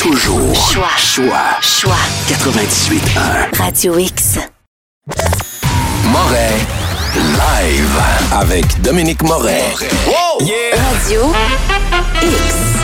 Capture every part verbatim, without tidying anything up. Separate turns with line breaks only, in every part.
Toujours.
Choix.
Choix.
Choix.
quatre-vingt-dix-huit un.
Radio X.
Moret. Live. Avec Dominique Moret. Wow! Yeah!
Radio X.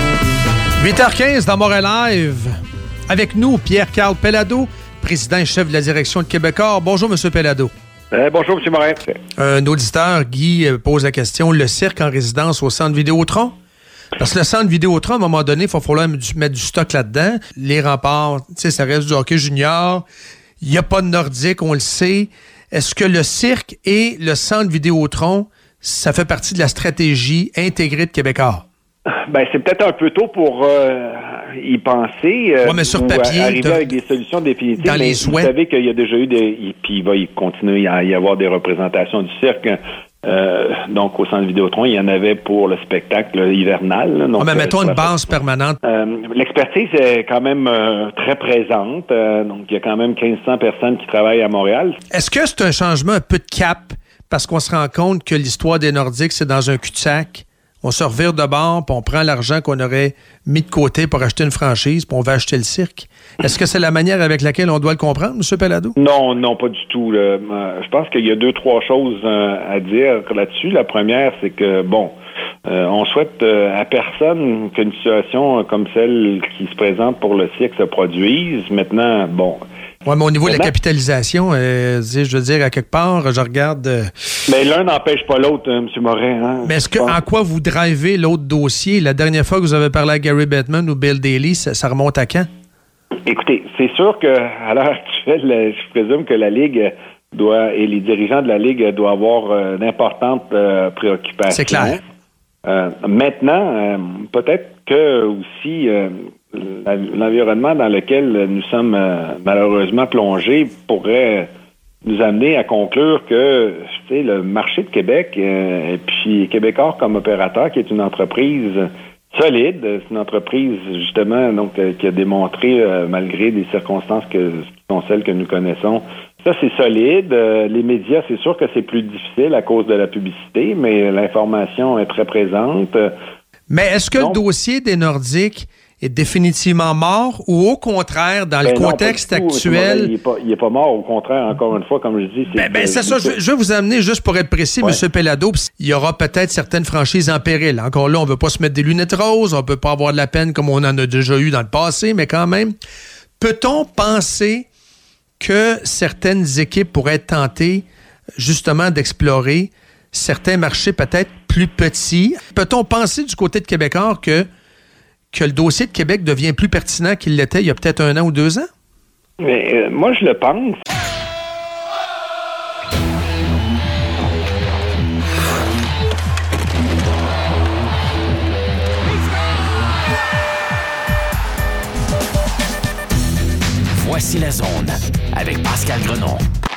huit heures quinze dans Moret Live. Avec nous, Pierre-Carl Pellado, président et chef de la direction de Québecor. Bonjour, M. Pellado.
Euh, bonjour, M. Moret.
Un auditeur, Guy, pose la question, le cirque en résidence au Centre Vidéotron? Parce que le Centre Vidéotron, à un moment donné, il va falloir mettre du stock là-dedans. Les remparts, tu sais, ça reste du hockey junior. Il n'y a pas de nordique, on le sait. Est-ce que le cirque et le Centre Vidéotron, ça fait partie de la stratégie intégrée de Québecor?
Ben, c'est peut-être un peu tôt pour euh, y penser. Euh,
ouais, mais sur
ou
papier,
arriver avec des solutions définitives.
Dans
mais
les
vous
souhaits.
savez qu'il y a déjà eu des... Puis il va y continuer à y avoir des représentations du cirque. Euh, donc, au Centre Vidéotron, il y en avait pour le spectacle hivernal. Là, donc,
ouais, mais mettons
euh,
une base permanente.
Euh, l'expertise est quand même euh, très présente. Euh, donc, il y a quand même quinze cents personnes qui travaillent à Montréal.
Est-ce que c'est un changement un peu de cap? Parce qu'on se rend compte que l'histoire des Nordiques, c'est dans un cul-de-sac. On se revire de bord, puis on prend l'argent qu'on aurait mis de côté pour acheter une franchise, puis on va acheter le cirque. Est-ce que c'est la manière avec laquelle on doit le comprendre, M. Pellado?
Non, non, pas du tout. Là. Euh, je pense qu'il y a deux, trois choses euh, à dire là-dessus. La première, c'est que, bon, euh, on souhaite euh, à personne qu'une situation comme celle qui se présente pour le cirque se produise. Maintenant, bon...
Oui, mais au niveau de la
Maintenant,
capitalisation, euh, je veux dire, à quelque part, je regarde... Euh...
Mais l'un n'empêche pas l'autre, hein, M. Moret. Hein,
mais est-ce que, en quoi vous drivez l'autre dossier? La dernière fois que vous avez parlé à Gary Bettman ou Bill Daly, ça, ça remonte à quand?
Écoutez, c'est sûr qu'à l'heure actuelle, je présume que la Ligue doit, et les dirigeants de la Ligue doivent avoir euh, d'importantes euh, préoccupations.
C'est clair.
Euh, maintenant, euh, peut-être que aussi euh, l'environnement dans lequel nous sommes euh, malheureusement plongés pourrait nous amener à conclure que tu sais, le marché de Québec euh, et puis Québecor comme opérateur, qui est une entreprise solide, c'est une entreprise justement donc euh, qui a démontré euh, malgré des circonstances que, qui sont celles que nous connaissons. Ça, c'est solide. Euh, les médias, c'est sûr que c'est plus difficile à cause de la publicité, mais l'information est très présente.
Mais est-ce que Donc, le dossier des Nordiques est définitivement mort ou au contraire, dans ben le contexte
non,
actuel...
Il n'est pas, pas mort, au contraire, encore une fois, comme je dis... C'est,
ben, ben, c'est ça, je, je vais vous amener, juste pour être précis, ouais. M. Pellado, il y aura peut-être certaines franchises en péril. Encore là, on ne veut pas se mettre des lunettes roses, on ne peut pas avoir de la peine comme on en a déjà eu dans le passé, mais quand même, peut-on penser que certaines équipes pourraient être tentées, justement, d'explorer certains marchés peut-être plus petits? Peut-on penser du côté de Québecor que, que le dossier de Québec devient plus pertinent qu'il l'était il y a peut-être un an ou deux ans?
Mais, euh, moi, je le pense.
Voici la zone avec Pascal Grenon.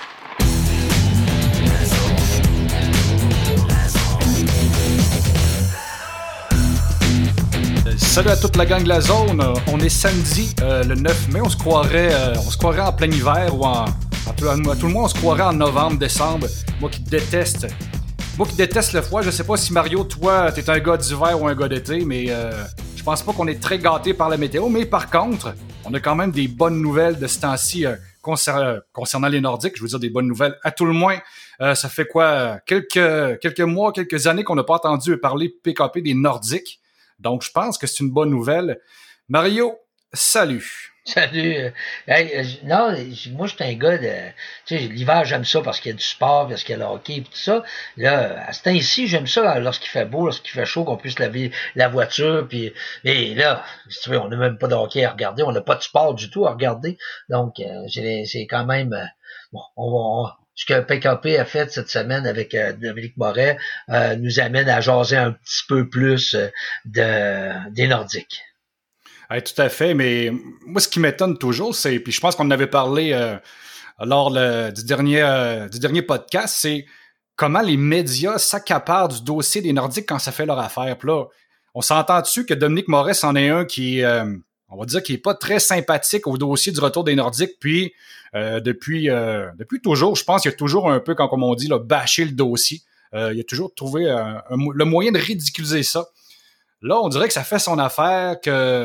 Salut à toute la gang de la zone. On est samedi, euh, le neuf mai. On se croirait, euh, on se croirait en plein hiver ou en, à tout, à tout le monde, on se croirait en novembre, décembre. Moi qui déteste, moi qui déteste le froid. Je sais pas si Mario, toi, t'es un gars d'hiver ou un gars d'été, mais euh, je pense pas qu'on est très gâtés par la météo. Mais par contre, on a quand même des bonnes nouvelles de ce temps-ci euh, concernant, concernant les Nordiques. Je veux dire des bonnes nouvelles à tout le moins. Euh, ça fait quoi, quelques quelques mois, quelques années qu'on n'a pas entendu parler P K P des Nordiques. Donc, je pense que c'est une bonne nouvelle. Mario, salut.
Salut. Hey, euh, non, moi, je suis un gars de... Tu sais, l'hiver, j'aime ça parce qu'il y a du sport, parce qu'il y a le hockey et tout ça. Là, à ce temps-ci, j'aime ça lorsqu'il fait beau, lorsqu'il fait chaud, qu'on puisse laver la voiture. Puis, et là, si tu veux, on n'a même pas de hockey à regarder. On n'a pas de sport du tout à regarder. Donc, euh, c'est, c'est quand même... Euh, bon, on va... On, ce que P K P a fait cette semaine avec euh, Dominique Moret euh, nous amène à jaser un petit peu plus euh, de, des Nordiques.
Ouais, tout à fait, mais moi, ce qui m'étonne toujours, c'est, puis je pense qu'on en avait parlé euh, lors le, du, dernier, euh, du dernier podcast, c'est comment les médias s'accaparent du dossier des Nordiques quand ça fait leur affaire. Puis là, on s'entend dessus que Dominique Moret, c'en est un qui, euh, on va dire, qui est pas très sympathique au dossier du retour des Nordiques, puis euh, depuis euh, depuis toujours, je pense qu'il y a toujours un peu, quand comme on dit, là, bâché le dossier. Euh, il a toujours trouvé un, un, le moyen de ridiculiser ça. Là, on dirait que ça fait son affaire, que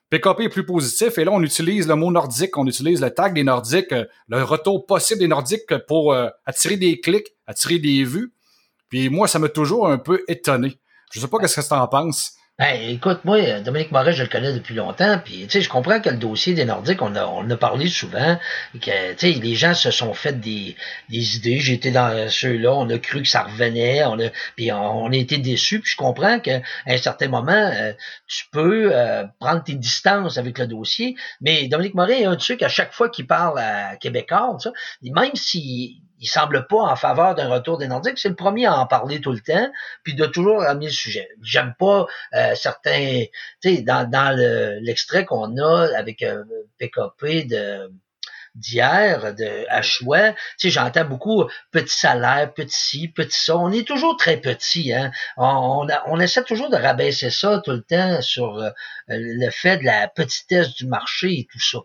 P K P est plus positif, et là, on utilise le mot nordique, on utilise le tag des Nordiques, euh, le retour possible des Nordiques pour euh, attirer des clics, attirer des vues. Puis moi, ça m'a toujours un peu étonné. Je sais pas qu'est-ce que tu en penses.
Ben, écoute, moi, Dominique Moret, je le connais depuis longtemps, puis tu sais, je comprends que le dossier des Nordiques, on a, on a parlé souvent, que tu sais, les gens se sont fait des, des idées. J'étais dans ceux-là, on a cru que ça revenait, on a, puis on, on a été déçus. Puis je comprends qu'à un certain moment, euh, tu peux euh, prendre tes distances avec le dossier, mais Dominique Moret est un de ceux qu'à chaque fois qu'il parle à Québécois, ça, même si il semble pas en faveur d'un retour des Nordiques, c'est le premier à en parler tout le temps, puis de toujours ramener le sujet. J'aime pas euh, certains, tu sais, dans, dans le, l'extrait qu'on a avec euh, P K P de d'hier, de à Choix, tu sais, j'entends beaucoup petit salaire, petit ci, petit ça. On est toujours très petit, hein. On, on, a, on essaie toujours de rabaisser ça tout le temps sur euh, le fait de la petitesse du marché et tout ça.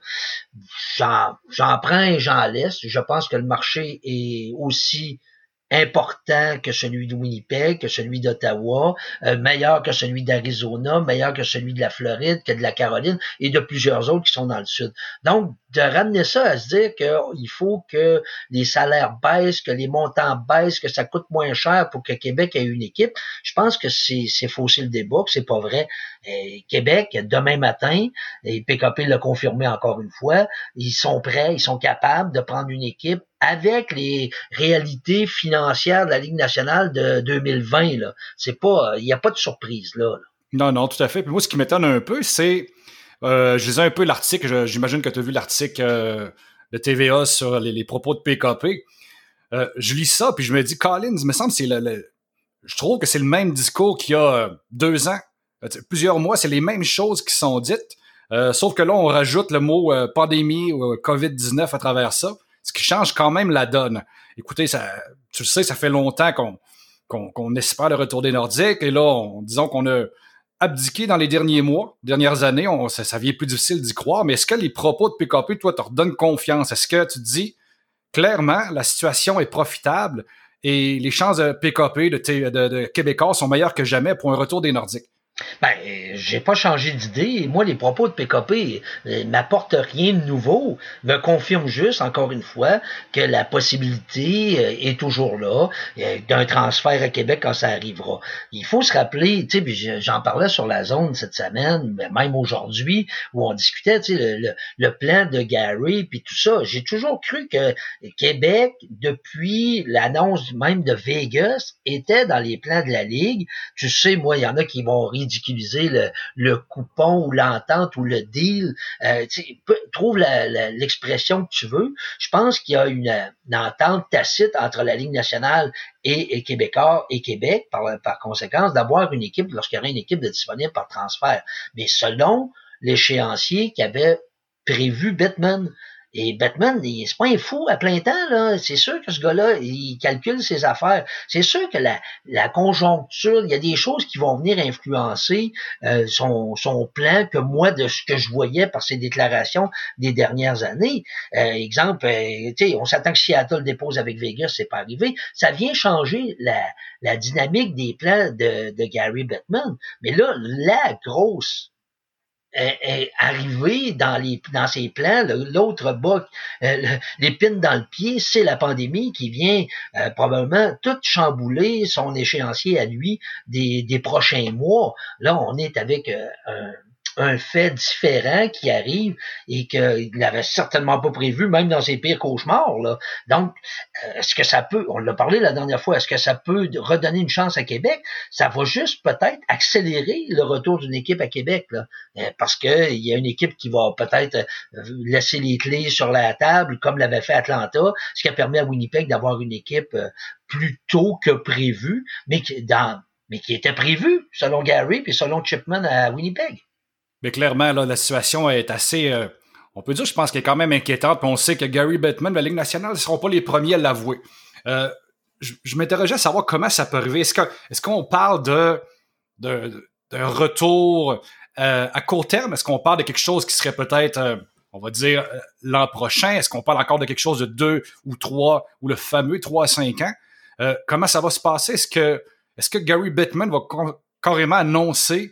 J'en, j'en prends et j'en laisse. Je pense que le marché est aussi important que celui de Winnipeg, que celui d'Ottawa, euh, meilleur que celui d'Arizona, meilleur que celui de la Floride, que de la Caroline et de plusieurs autres qui sont dans le sud. Donc, de ramener ça à se dire qu'il faut que les salaires baissent, que les montants baissent, que ça coûte moins cher pour que Québec ait une équipe, je pense que c'est, c'est fausser le débat, que c'est pas vrai. Et Québec, demain matin, et P K P l'a confirmé encore une fois, ils sont prêts, ils sont capables de prendre une équipe avec les réalités financières de la Ligue nationale de deux mille vingt, là. C'est pas, il n'y a pas de surprise, là, là.
Non, non, tout à fait. Puis moi, ce qui m'étonne un peu, c'est, euh, je lisais un peu l'article, je, j'imagine que tu as vu l'article euh, de T V A sur les, les propos de P K P. Euh, je lis ça, puis je me dis, Collins, il me semble que c'est le, le, je trouve que c'est le même discours qu'il y a euh, deux ans. Euh, plusieurs mois, c'est les mêmes choses qui sont dites, euh, sauf que là, on rajoute le mot euh, pandémie ou euh, covid dix-neuf à travers ça, ce qui change quand même la donne. Écoutez, ça, tu le sais, ça fait longtemps qu'on, qu'on, qu'on espère le retour des Nordiques, et là, on, disons qu'on a abdiqué dans les derniers mois, dernières années, on, ça, ça devient plus difficile d'y croire, mais est-ce que les propos de P K P, toi, te redonnent confiance? Est-ce que tu te dis, clairement, la situation est profitable et les chances de P K P, de, de, de, de Québécois sont meilleures que jamais pour un retour des Nordiques?
Ben, j'ai pas changé d'idée. Moi, les propos de P K P euh, m'apportent rien de nouveau, me confirment juste, encore une fois, que la possibilité euh, est toujours là, euh, d'un transfert à Québec quand ça arrivera. Il faut se rappeler, tu sais, j'en parlais sur la zone cette semaine, même aujourd'hui, où on discutait, tu sais, le, le, le plan de Gary, puis tout ça. J'ai toujours cru que Québec, depuis l'annonce même de Vegas, était dans les plans de la Ligue. Tu sais, moi, il y en a qui vont rire ridiculiser le, le coupon ou l'entente ou le deal. Euh, trouve la, la, l'expression que tu veux. Je pense qu'il y a une, une entente tacite entre la Ligue nationale et, et Québécois et Québec, par, par conséquence, d'avoir une équipe lorsqu'il y aurait une équipe de disponible par transfert. Mais selon l'échéancier qu'avait prévu Bettman. Et Bettman, il, c'est pas un fou à plein temps, là. C'est sûr que ce gars-là, il calcule ses affaires. C'est sûr que la, la conjoncture, il y a des choses qui vont venir influencer euh, son, son plan que moi, de ce que je voyais par ses déclarations des dernières années. Euh, exemple, euh, tu sais, on s'attend que Seattle dépose avec Vegas, c'est pas arrivé. Ça vient changer la, la dynamique des plans de, de Gary Bettman. Mais là, la grosse Est, est arrivé dans les dans ses plans, le, l'autre bas, euh, l'épine dans le pied, c'est la pandémie qui vient euh, probablement tout chambouler son échéancier à lui des, des prochains mois. Là, on est avec euh, un un fait différent qui arrive et qu'il n'avait certainement pas prévu, même dans ses pires cauchemars, là. Donc, est-ce que ça peut, on l'a parlé la dernière fois, est-ce que ça peut redonner une chance à Québec? Ça va juste peut-être accélérer le retour d'une équipe à Québec, là. Parce que il y a une équipe qui va peut-être laisser les clés sur la table, comme l'avait fait Atlanta, ce qui a permis à Winnipeg d'avoir une équipe plus tôt que prévu, mais qui, dans, mais qui était prévue, selon Gary puis selon Chipman à Winnipeg.
Mais clairement, là, la situation est assez, euh, on peut dire, je pense qu'elle est quand même inquiétante. Puis on sait que Gary Bettman de la Ligue nationale ne seront pas les premiers à l'avouer. Euh, je, je m'interrogeais à savoir comment ça peut arriver. Est-ce, que, est-ce qu'on parle de, de, de, d'un retour euh, à court terme? Est-ce qu'on parle de quelque chose qui serait peut-être, euh, on va dire, euh, l'an prochain? Est-ce qu'on parle encore de quelque chose de deux ou trois, ou le fameux trois à cinq ans? Euh, comment ça va se passer? Est-ce que, est-ce que Gary Bettman va con- carrément annoncer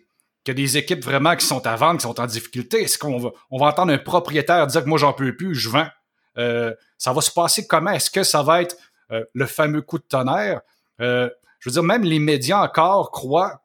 qu'il y a des équipes vraiment qui sont à vendre, qui sont en difficulté? Est-ce qu'on va, on va entendre un propriétaire dire que moi, j'en peux plus, je vends? Euh, ça va se passer comment? Est-ce que ça va être euh, le fameux coup de tonnerre? Euh, je veux dire, même les médias encore croient,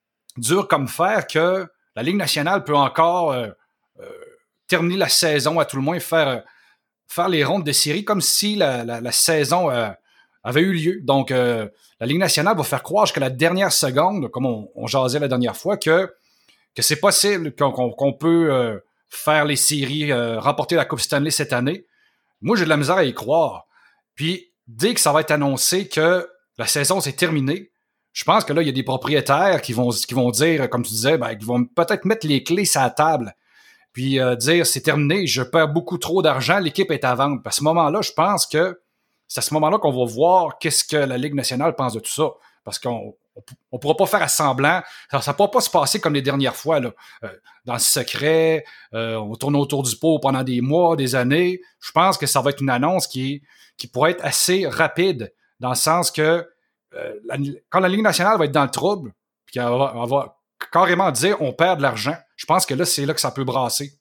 dur comme fer, que la Ligue nationale peut encore euh, euh, terminer la saison, à tout le moins faire, euh, faire les rondes de série comme si la, la, la saison euh, avait eu lieu. Donc, euh, la Ligue nationale va faire croire jusqu'à la dernière seconde, comme on, on jasait la dernière fois, que, que c'est possible qu'on, qu'on, qu'on peut euh, faire les séries, euh, remporter la Coupe Stanley cette année. Moi, j'ai de la misère à y croire. Puis, dès que ça va être annoncé que la saison s'est terminée, je pense que là, il y a des propriétaires qui vont, qui vont dire, comme tu disais, ben, qui vont peut-être mettre les clés sur la table, puis euh, dire, c'est terminé, je perds beaucoup trop d'argent, l'équipe est à vendre. À ce moment-là, je pense que c'est à ce moment-là qu'on va voir qu'est-ce que la Ligue nationale pense de tout ça. Parce qu'on on pourra pas faire à semblant. Ça ne pourra pas se passer comme les dernières fois, là, euh, dans le secret, euh, on tourne autour du pot pendant des mois, des années. Je pense que ça va être une annonce qui, qui pourrait être assez rapide, dans le sens que euh, la, quand la Ligue nationale va être dans le trouble, puis qu'elle va, elle va carrément dire on perd de l'argent, je pense que là, c'est là que ça peut brasser.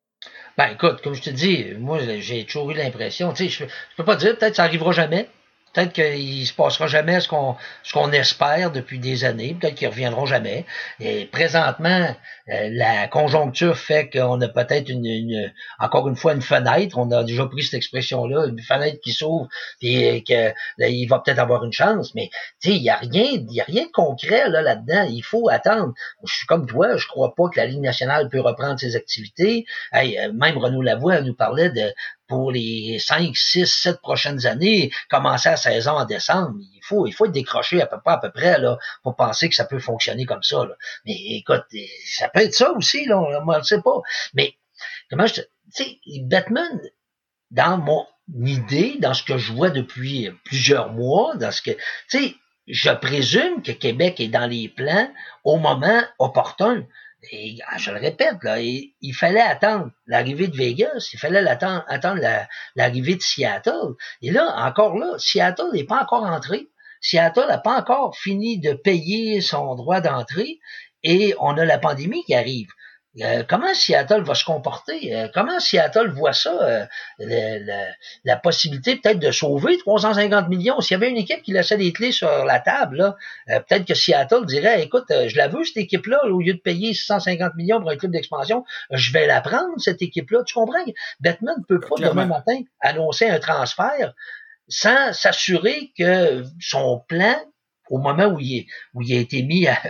Ben écoute, comme je te dis, moi j'ai toujours eu l'impression, tu sais, je, je peux pas dire, peut-être que ça arrivera jamais. Peut-être qu'il se passera jamais ce qu'on ce qu'on espère depuis des années. Peut-être qu'ils reviendront jamais. Et présentement, euh, la conjoncture fait qu'on a peut-être une, une encore une fois une fenêtre. On a déjà pris cette expression-là, une fenêtre qui s'ouvre et que là, il va peut-être avoir une chance. Mais tu sais, il y a rien, il y a rien de concret là là-dedans. Il faut attendre. Je suis comme toi, je crois pas que la Ligue nationale peut reprendre ses activités. Hey, même Renaud Lavoie nous parlait de pour les cinq, six, sept prochaines années, commencer la saison en décembre. Il faut, il faut être décroché à peu près, à peu près, là, pour penser que ça peut fonctionner comme ça, là. Mais, écoute, ça peut être ça aussi, là, moi, je ne sais pas. Mais, comment je te, tu sais, Bettman, dans mon idée, dans ce que je vois depuis plusieurs mois, dans ce que, tu sais, je présume que Québec est dans les plans au moment opportun. Et je le répète, là, il, il fallait attendre l'arrivée de Vegas, il fallait attendre, attendre la, l'arrivée de Seattle. Et là, encore là, Seattle n'est pas encore entré. Seattle n'a pas encore fini de payer son droit d'entrée et on a la pandémie qui arrive. Euh, comment Seattle va se comporter? Euh, comment Seattle voit ça? Euh, le, le, la possibilité peut-être de sauver trois cent cinquante millions. S'il y avait une équipe qui laissait des clés sur la table, là, euh, peut-être que Seattle dirait, écoute, euh, je la veux, cette équipe-là, au lieu de payer six cent cinquante millions pour un club d'expansion, je vais la prendre, cette équipe-là. Tu comprends? Bettman ne peut pas, demain matin, annoncer un transfert sans s'assurer que son plan, au moment où il, est, où il a été mis à...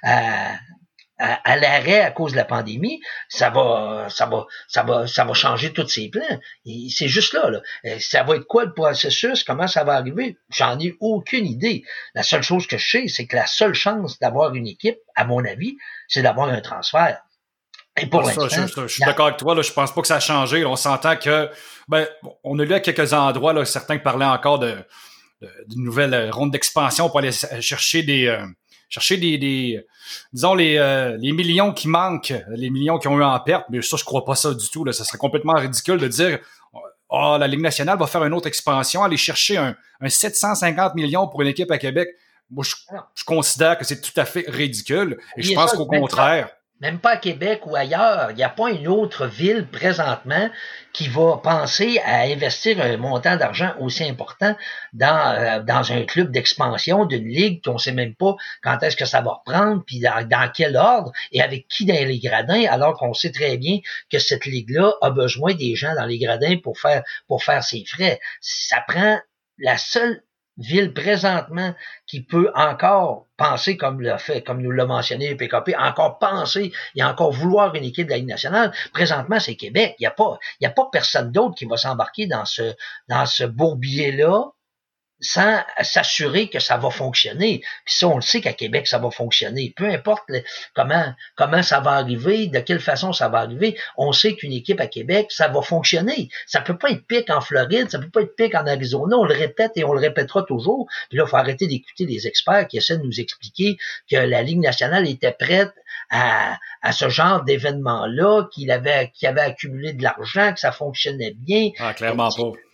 à À, à l'arrêt à cause de la pandémie, ça va, ça va, ça va, ça va changer tous ses plans. Et c'est juste là, là. Ça va être quoi le processus? Comment ça va arriver? J'en ai aucune idée. La seule chose que je sais, c'est que la seule chance d'avoir une équipe, à mon avis, c'est d'avoir un transfert. Et pour
ça,
l'instant,
je, je, je suis d'accord avec toi. Là, je pense pas que ça a changé. Là, on s'entend que, ben, on a lu à quelques endroits là, certains qui parlaient encore de, de d'une nouvelle ronde d'expansion pour aller chercher des euh, chercher des, des disons, les, euh, les millions qui manquent, les millions qui ont eu en perte, mais ça, je crois pas ça du tout, là. Ça serait complètement ridicule de dire, ah, oh, la Ligue nationale va faire une autre expansion, aller chercher un, un sept cent cinquante millions pour une équipe à Québec. Moi, je, je considère que c'est tout à fait ridicule. Et oui, je pense ça, qu'au contraire...
Pas, même pas à Québec ou ailleurs, il n'y a pas une autre ville présentement qui va penser à investir un montant d'argent aussi important dans euh, dans un club d'expansion d'une ligue qu'on sait même pas quand est-ce que ça va reprendre, puis dans, dans quel ordre et avec qui dans les gradins, alors qu'on sait très bien que cette ligue-là a besoin des gens dans les gradins pour faire pour faire ses frais. Ça prend la seule ville présentement qui peut encore penser comme l'a fait, comme nous l'a mentionné P K P, encore penser et encore vouloir une équipe de la Ligue nationale. Présentement, c'est Québec. Il n'y a pas, il y a pas personne d'autre qui va s'embarquer dans ce, dans ce bourbier-là sans s'assurer que ça va fonctionner. Puis ça, on le sait qu'à Québec, ça va fonctionner. Peu importe le, comment comment ça va arriver, de quelle façon ça va arriver, on sait qu'une équipe à Québec, ça va fonctionner. Ça peut pas être pire qu'en Floride, ça peut pas être pire qu'en Arizona. On le répète et on le répétera toujours. Puis là, il faut arrêter d'écouter les experts qui essaient de nous expliquer que la Ligue nationale était prête à, à ce genre d'événement-là, qu'il avait, qu'il avait accumulé de l'argent, que ça fonctionnait bien.
Ah, clairement pas.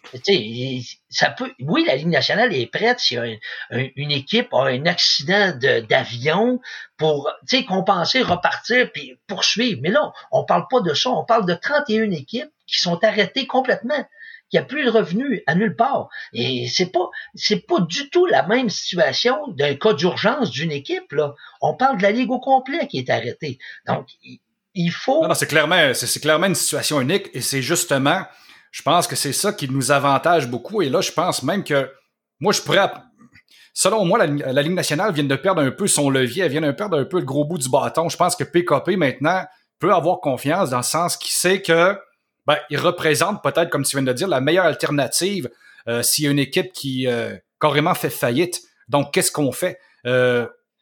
tu sais, ça peut, oui, la Ligue nationale est prête si un, un, une équipe a un accident de, d'avion pour, tu sais, compenser, repartir puis poursuivre. Mais là, on parle pas de ça. On parle de trente et une équipes qui sont arrêtées complètement. Il n'y a plus de revenus à nulle part. Et c'est pas, c'est pas du tout la même situation d'un cas d'urgence d'une équipe, là. On parle de la Ligue au complet qui est arrêtée. Donc, il faut...
Non, non, c'est clairement, c'est, c'est clairement une situation unique et c'est justement, je pense que c'est ça qui nous avantage beaucoup. Et là, je pense même que, moi, je pourrais, selon moi, la, la Ligue nationale vient de perdre un peu son levier, elle vient de perdre un peu le gros bout du bâton. Je pense que P K P, maintenant, peut avoir confiance dans le sens qu'il sait que, ben, il représente peut-être, comme tu viens de dire, la meilleure alternative euh, s'il y a une équipe qui euh, carrément fait faillite. Donc, qu'est-ce qu'on fait? Euh,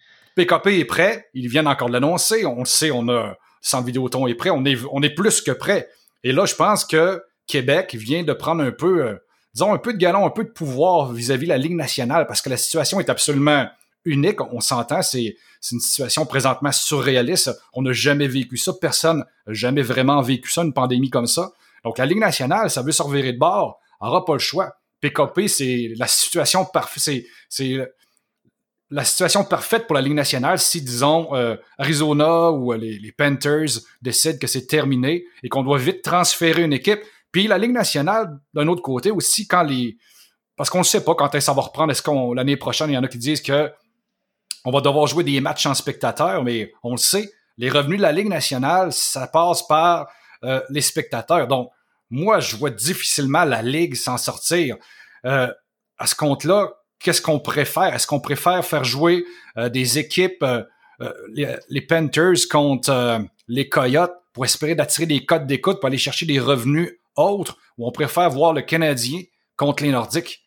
P K P est prêt, ils viennent encore de l'annoncer, on le sait, on a Centre Vidéotron est prêt, on est, on est plus que prêt. Et là, je pense que Québec vient de prendre un peu, euh, disons, un peu de galon, un peu de pouvoir vis-à-vis de la Ligue nationale, parce que la situation est absolument unique, on s'entend, c'est, c'est une situation présentement surréaliste, on n'a jamais vécu ça, personne n'a jamais vraiment vécu ça, une pandémie comme ça. Donc la Ligue nationale, ça veut se revirer de bord, n'aura pas le choix. P K P, c'est la situation parfaite, c'est, c'est la situation parfaite pour la Ligue nationale si, disons, euh, Arizona ou euh, les, les Panthers décident que c'est terminé et qu'on doit vite transférer une équipe. Puis la Ligue nationale, d'un autre côté aussi, quand les... Parce qu'on ne sait pas quand ça va reprendre. Est-ce qu'on l'année prochaine, il y en a qui disent que on va devoir jouer des matchs en spectateurs, mais on le sait, les revenus de la Ligue nationale, ça passe par euh, les spectateurs. Donc, moi, je vois difficilement la Ligue s'en sortir. Euh, à ce compte-là, qu'est-ce qu'on préfère? Est-ce qu'on préfère faire jouer euh, des équipes, euh, euh, les, les Panthers contre euh, les Coyotes pour espérer d'attirer des codes d'écoute pour aller chercher des revenus autres, ou on préfère voir le Canadien contre les Nordiques?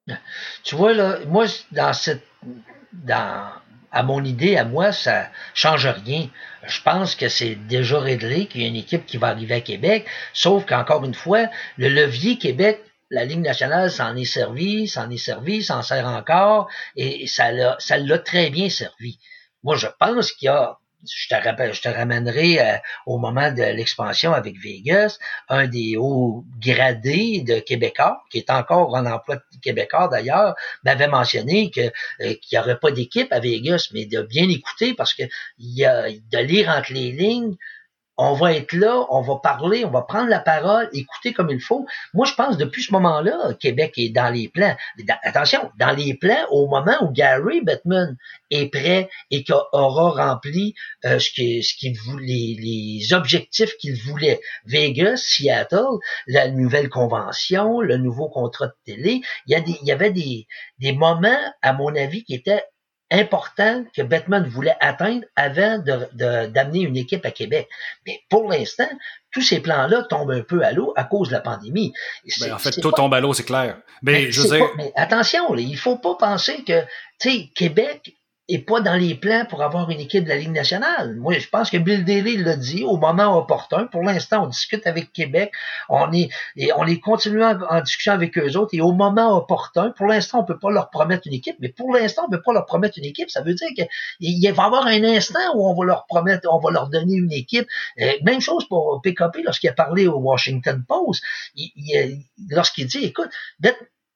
Tu vois, là, moi, dans cette, dans, à mon idée, à moi, ça change rien. Je pense que c'est déjà réglé qu'il y a une équipe qui va arriver à Québec, sauf qu'encore une fois, le levier Québec, la Ligue nationale s'en est servi, s'en est servi, s'en sert encore, et ça l'a, ça l'a très bien servi. Moi, je pense qu'il y a, je te rappelle, je te ramènerai euh, au moment de l'expansion avec Vegas, un des hauts gradés de Québécois, qui est encore en emploi de Québécois d'ailleurs, m'avait mentionné que euh, qu'il n'y aurait pas d'équipe à Vegas, mais de bien écouter parce que il y a de lire entre les lignes. On va être là, on va parler, on va prendre la parole, écouter comme il faut. Moi, je pense depuis ce moment-là, Québec est dans les plans. Dans, attention, dans les plans au moment où Gary Bettman est prêt et qu'il aura rempli euh, ce qu'il, ce qu'il voulait, les, les objectifs qu'il voulait. Vegas, Seattle, la nouvelle convention, le nouveau contrat de télé. Il y a des, il y avait des, des moments, à mon avis, qui étaient important que Bettman voulait atteindre avant de, de, d'amener une équipe à Québec. Mais pour l'instant, tous ces plans-là tombent un peu à l'eau à cause de la pandémie.
Ben, en fait, tout pas... tombe à l'eau, c'est clair. Mais,
mais
je veux dire...
pas... mais attention, là, il faut pas penser que, tu sais, Québec est pas dans les plans pour avoir une équipe de la Ligue nationale. Moi, je pense que Bill Daly l'a dit au moment opportun. Pour l'instant, on discute avec Québec. On est, et on est continuellement en, en discussion avec eux autres. Et au moment opportun, pour l'instant, on peut pas leur promettre une équipe. Mais pour l'instant, on peut pas leur promettre une équipe. Ça veut dire qu'il va y avoir un instant où on va leur promettre, on va leur donner une équipe. Euh, même chose pour P K P lorsqu'il a parlé au Washington Post. Il, il, lorsqu'il dit, écoute, P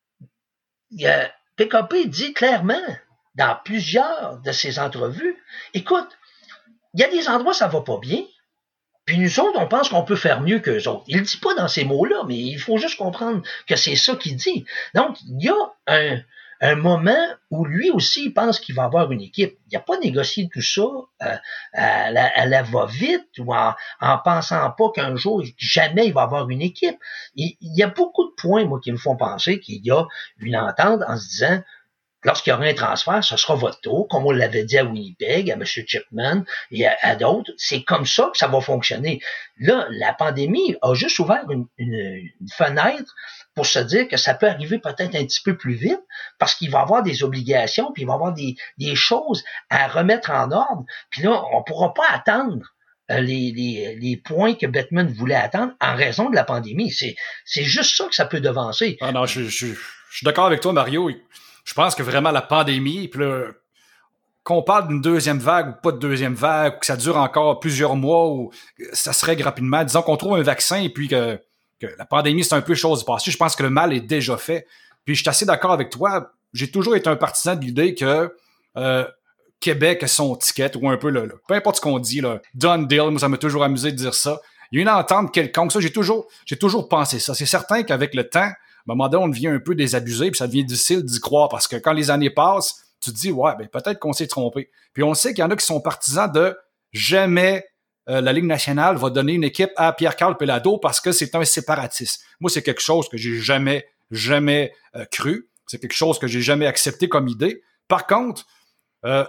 K P dit clairement, dans plusieurs de ces entrevues, écoute, il y a des endroits où ça va pas bien, puis nous autres, on pense qu'on peut faire mieux qu'eux autres. Il le dit pas dans ces mots-là, mais il faut juste comprendre que c'est ça qu'il dit. Donc, il y a un, un moment où lui aussi, il pense qu'il va avoir une équipe. Il n'a pas négocié tout ça euh, à, la, à la va-vite ou en, en pensant pas qu'un jour, jamais il va avoir une équipe. Il, il y a beaucoup de points, moi, qui me font penser qu'il y a une entente en se disant, lorsqu'il y aura un transfert, ce sera votre tour, comme on l'avait dit à Winnipeg, à M. Chipman et à, à d'autres. C'est comme ça que ça va fonctionner. Là, la pandémie a juste ouvert une, une, une fenêtre pour se dire que ça peut arriver peut-être un petit peu plus vite parce qu'il va y avoir des obligations, puis il va y avoir des, des choses à remettre en ordre. Puis là, on ne pourra pas attendre Les, les, les points que Bettman voulait attendre en raison de la pandémie. C'est, c'est juste ça que ça peut devancer.
Ah non, je, je, je suis d'accord avec toi, Mario. Je pense que vraiment la pandémie, puis là, qu'on parle d'une deuxième vague ou pas de deuxième vague, ou que ça dure encore plusieurs mois, ou ça se règle rapidement. Disons qu'on trouve un vaccin et puis que que la pandémie, c'est un peu chose du passé. Je pense que le mal est déjà fait. Puis je suis assez d'accord avec toi. J'ai toujours été un partisan de l'idée que euh, Québec a son ticket, ou un peu, là, là, peu importe ce qu'on dit, là, done deal, moi, ça m'a toujours amusé de dire ça. Il y a une entente quelconque. Ça, j'ai toujours, j'ai toujours pensé ça. C'est certain qu'avec le temps, à un moment donné, on devient un peu désabusé, puis ça devient difficile d'y croire, parce que quand les années passent, tu te dis, ouais, ben peut-être qu'on s'est trompé. Puis on sait qu'il y en a qui sont partisans de jamais euh, la Ligue nationale va donner une équipe à Pierre-Carl Pellado parce que c'est un séparatiste. Moi, c'est quelque chose que j'ai jamais, jamais euh, cru. C'est quelque chose que j'ai jamais accepté comme idée. Par contre, euh,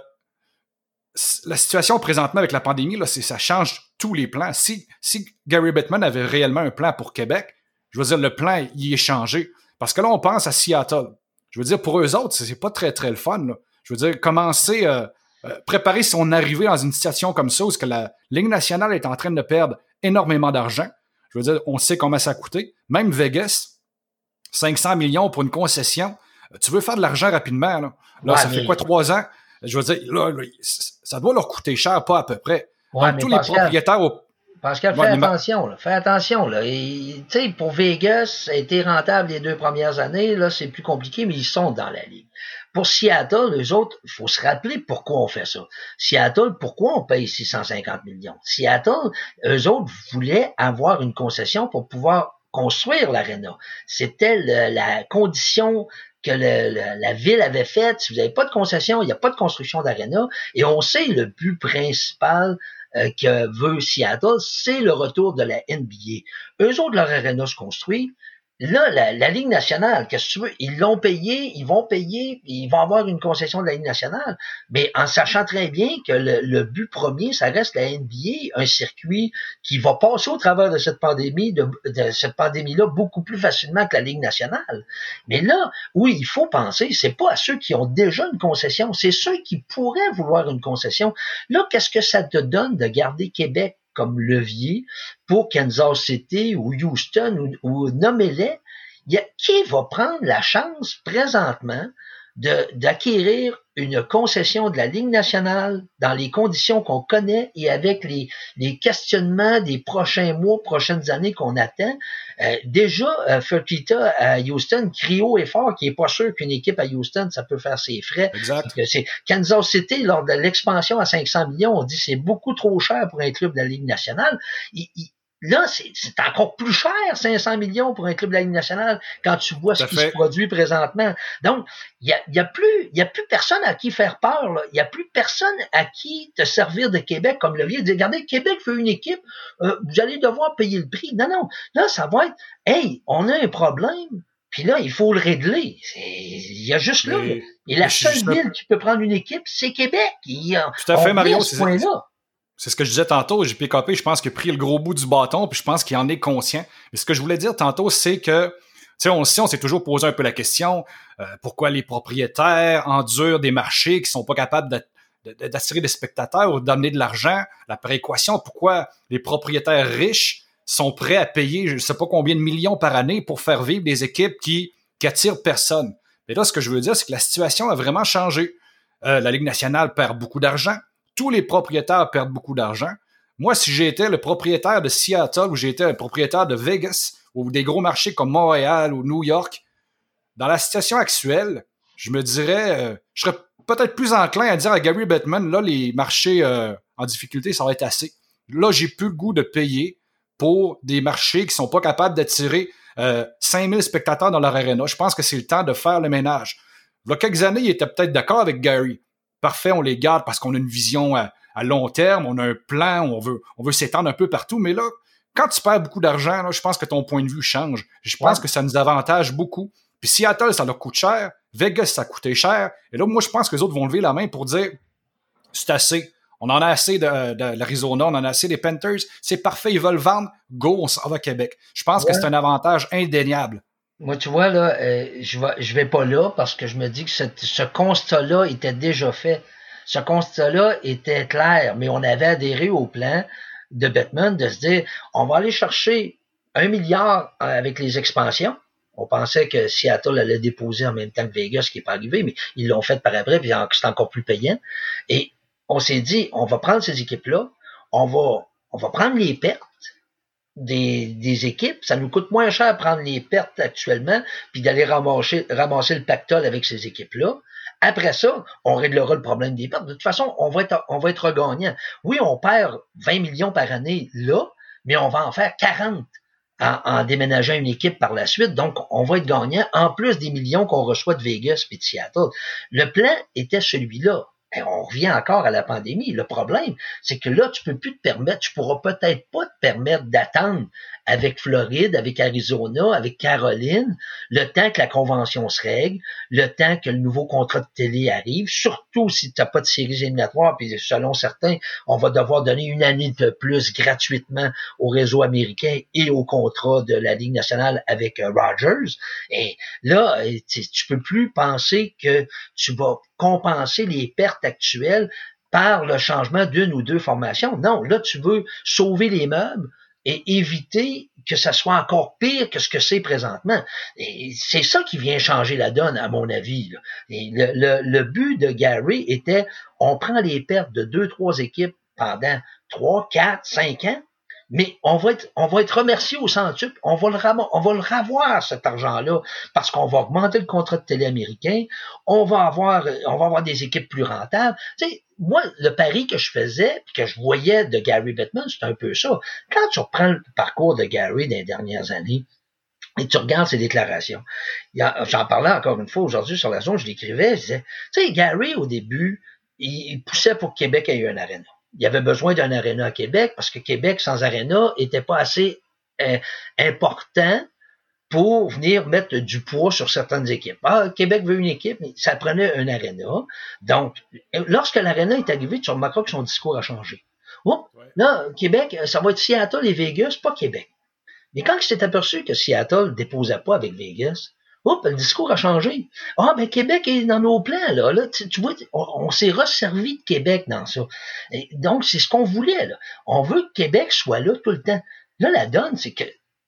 la situation présentement avec la pandémie, là, c'est, ça change tous les plans. Si, si Gary Bettman avait réellement un plan pour Québec, je veux dire, le plan, il est changé. Parce que là, on pense à Seattle. Je veux dire, pour eux autres, c'est pas très, très le fun, là. Je veux dire, commencer, euh, euh, préparer son arrivée dans une situation comme ça, où que la Ligue nationale est en train de perdre énormément d'argent. Je veux dire, on sait combien ça a coûté. Même Vegas, cinq cents millions pour une concession. Tu veux faire de l'argent rapidement, là. Là, ouais, ça mais... fait quoi, trois ans? Je veux dire, là, là, ça doit leur coûter cher, pas à peu près.
Ouais,
donc, tous les propriétaires... Au...
Pascal,
ouais,
fais
mais...
attention, là, fais attention. Là. Tu sais, pour Vegas, ça a été rentable les deux premières années. Là, c'est plus compliqué, mais ils sont dans la ligue. Pour Seattle, eux autres, il faut se rappeler pourquoi on fait ça. Seattle, pourquoi on paye six cent cinquante millions? Seattle, eux autres voulaient avoir une concession pour pouvoir construire l'aréna. C'était le, la condition que le, le, la ville avait faite. Si vous n'avez pas de concession, il n'y a pas de construction d'aréna. Et on sait le but principal euh, que veut Seattle, c'est le retour de la N B A. Eux autres, leur aréna se construit. Là, la, la Ligue nationale, qu'est-ce que tu veux? Ils l'ont payé, ils vont payer, ils vont avoir une concession de la Ligue nationale, mais en sachant très bien que le, le but premier, ça reste la N B A, un circuit qui va passer au travers de cette pandémie, de, de cette pandémie-là, beaucoup plus facilement que la Ligue nationale. Mais là, oui, il faut penser, c'est pas à ceux qui ont déjà une concession, c'est ceux qui pourraient vouloir une concession. Là, qu'est-ce que ça te donne de garder Québec comme levier pour Kansas City ou Houston ou, ou nommez-les? Il y a, qui va prendre la chance présentement de, d'acquérir une concession de la Ligue nationale dans les conditions qu'on connaît et avec les, les questionnements des prochains mois, prochaines années qu'on attend? Euh, déjà, euh, Fertitta à Houston crie haut et fort qu'il n'est pas sûr qu'une équipe à Houston, ça peut faire ses frais.
Exact.
Que c'est Kansas City, lors de l'expansion à cinq cents millions, on dit que c'est beaucoup trop cher pour un club de la Ligue nationale. Il, il, Là, c'est, c'est encore plus cher, cinq cents millions pour un club de la Ligue nationale, quand tu vois ce qui se produit présentement. Donc, il y a, y a plus, il y a plus personne à qui faire peur, là. Il y a plus personne à qui te servir de Québec comme levier. Dire, regardez, Québec veut une équipe, euh, vous allez devoir payer le prix. Non, non. Là, ça va être, hey, on a un problème, puis là, il faut le régler. C'est, il y a juste là.
Mais,
et la seule ville qui peut prendre une équipe, c'est Québec. Il,
Tout à fait, Mario.
Ce point-là.
C'est ce que je disais tantôt, J P K P, je pense qu'il a pris le gros bout du bâton, puis je pense qu'il en est conscient. Mais ce que je voulais dire tantôt, c'est que, tu sais, on, on s'est toujours posé un peu la question, euh, pourquoi les propriétaires endurent des marchés qui sont pas capables d'attirer des spectateurs ou d'amener de l'argent, la péréquation, pourquoi les propriétaires riches sont prêts à payer, je sais pas combien de millions par année pour faire vivre des équipes qui, qui attirent personne. Mais là, ce que je veux dire, c'est que la situation a vraiment changé. Euh, la Ligue nationale perd beaucoup d'argent. Tous les propriétaires perdent beaucoup d'argent. Moi, si j'étais le propriétaire de Seattle ou j'étais le propriétaire de Vegas ou des gros marchés comme Montréal ou New York, dans la situation actuelle, je me dirais, euh, je serais peut-être plus enclin à dire à Gary Bettman, là, les marchés euh, en difficulté, ça va être assez. Là, j'ai plus le goût de payer pour des marchés qui sont pas capables d'attirer euh, cinq mille spectateurs dans leur aréna. Je pense que c'est le temps de faire le ménage. Il y a quelques années, il était peut-être d'accord avec Gary. Parfait, on les garde parce qu'on a une vision à, à long terme, on a un plan, on veut, on veut s'étendre un peu partout. Mais là, quand tu perds beaucoup d'argent, là, je pense que ton point de vue change. Je pense ouais. que ça nous avantage beaucoup. Puis Seattle, ça leur coûte cher. Vegas, ça coûtait cher. Et là, moi, je pense que les autres vont lever la main pour dire c'est assez. On en a assez de, de l'Arizona, on en a assez des Panthers. C'est parfait, ils veulent vendre. Go, on s'en va à Québec. Je pense ouais. que c'est un avantage indéniable.
Moi, tu vois, là, euh, je vais, je vais pas là parce que je me dis que ce, ce constat-là était déjà fait. Ce constat-là était clair, mais on avait adhéré au plan de Bettman de se dire, on va aller chercher un milliard avec les expansions. On pensait que Seattle allait déposer en même temps que Vegas, ce qui n'est pas arrivé, mais ils l'ont fait par après, puis c'est encore plus payant. Et on s'est dit, on va prendre ces équipes-là, on va, on va prendre les pertes, des, des équipes. Ça nous coûte moins cher de prendre les pertes actuellement puis d'aller ramasser, ramasser le pactole avec ces équipes-là. Après ça, on réglera le problème des pertes. De toute façon, on va être, on va être gagnant. Oui, on perd vingt millions par année là, mais on va en faire quarante en, en déménageant une équipe par la suite. Donc, on va être gagnant en plus des millions qu'on reçoit de Vegas et de Seattle. Le plan était celui-là. Et on revient encore à la pandémie. Le problème, c'est que là, tu peux plus te permettre, tu pourras peut-être pas te permettre d'attendre avec Floride, avec Arizona, avec Caroline, le temps que la convention se règle, le temps que le nouveau contrat de télé arrive, surtout si tu n'as pas de séries éliminatoires, puis selon certains, on va devoir donner une année de plus gratuitement au réseau américain et au contrat de la Ligue nationale avec euh, Rogers. Et là, tu, tu peux plus penser que tu vas compenser les pertes actuelles par le changement d'une ou deux formations. Non, là, tu veux sauver les meubles et éviter que ça soit encore pire que ce que c'est présentement. Et c'est ça qui vient changer la donne, à mon avis. Là. Et le, le, le but de Gary était, on prend les pertes de deux, trois équipes pendant trois, quatre, cinq ans, mais on va être, on va être remercié au centuple, on va le ram- on va le ravoir, cet argent-là, parce qu'on va augmenter le contrat de télé américain, on va avoir, on va avoir des équipes plus rentables. Tu sais, moi, le pari que je faisais, puis que je voyais de Gary Bettman, c'est un peu ça. Quand tu reprends le parcours de Gary des dernières années, et tu regardes ses déclarations, il y a, j'en parlais encore une fois aujourd'hui sur la zone, je l'écrivais, je disais, tu sais, Gary, au début, il, il poussait pour que Québec ait eu un aréna. Il y avait besoin d'un aréna à Québec parce que Québec sans aréna était pas assez euh, important pour venir mettre du poids sur certaines équipes. Ah, Québec veut une équipe, mais ça prenait un aréna. Donc, lorsque l'aréna est arrivé, tu remarqueras que son discours a changé. Oh, ouais. Là, Québec, ça va être Seattle et Vegas, pas Québec. Mais quand je t'ai aperçu que Seattle ne déposait pas avec Vegas, hop, le discours a changé. Ah, ben Québec est dans nos plans, là. là tu, tu vois, on, on s'est resservi de Québec dans ça. Et donc, c'est ce qu'on voulait, là. On veut que Québec soit là tout le temps. Là, la donne, c'est que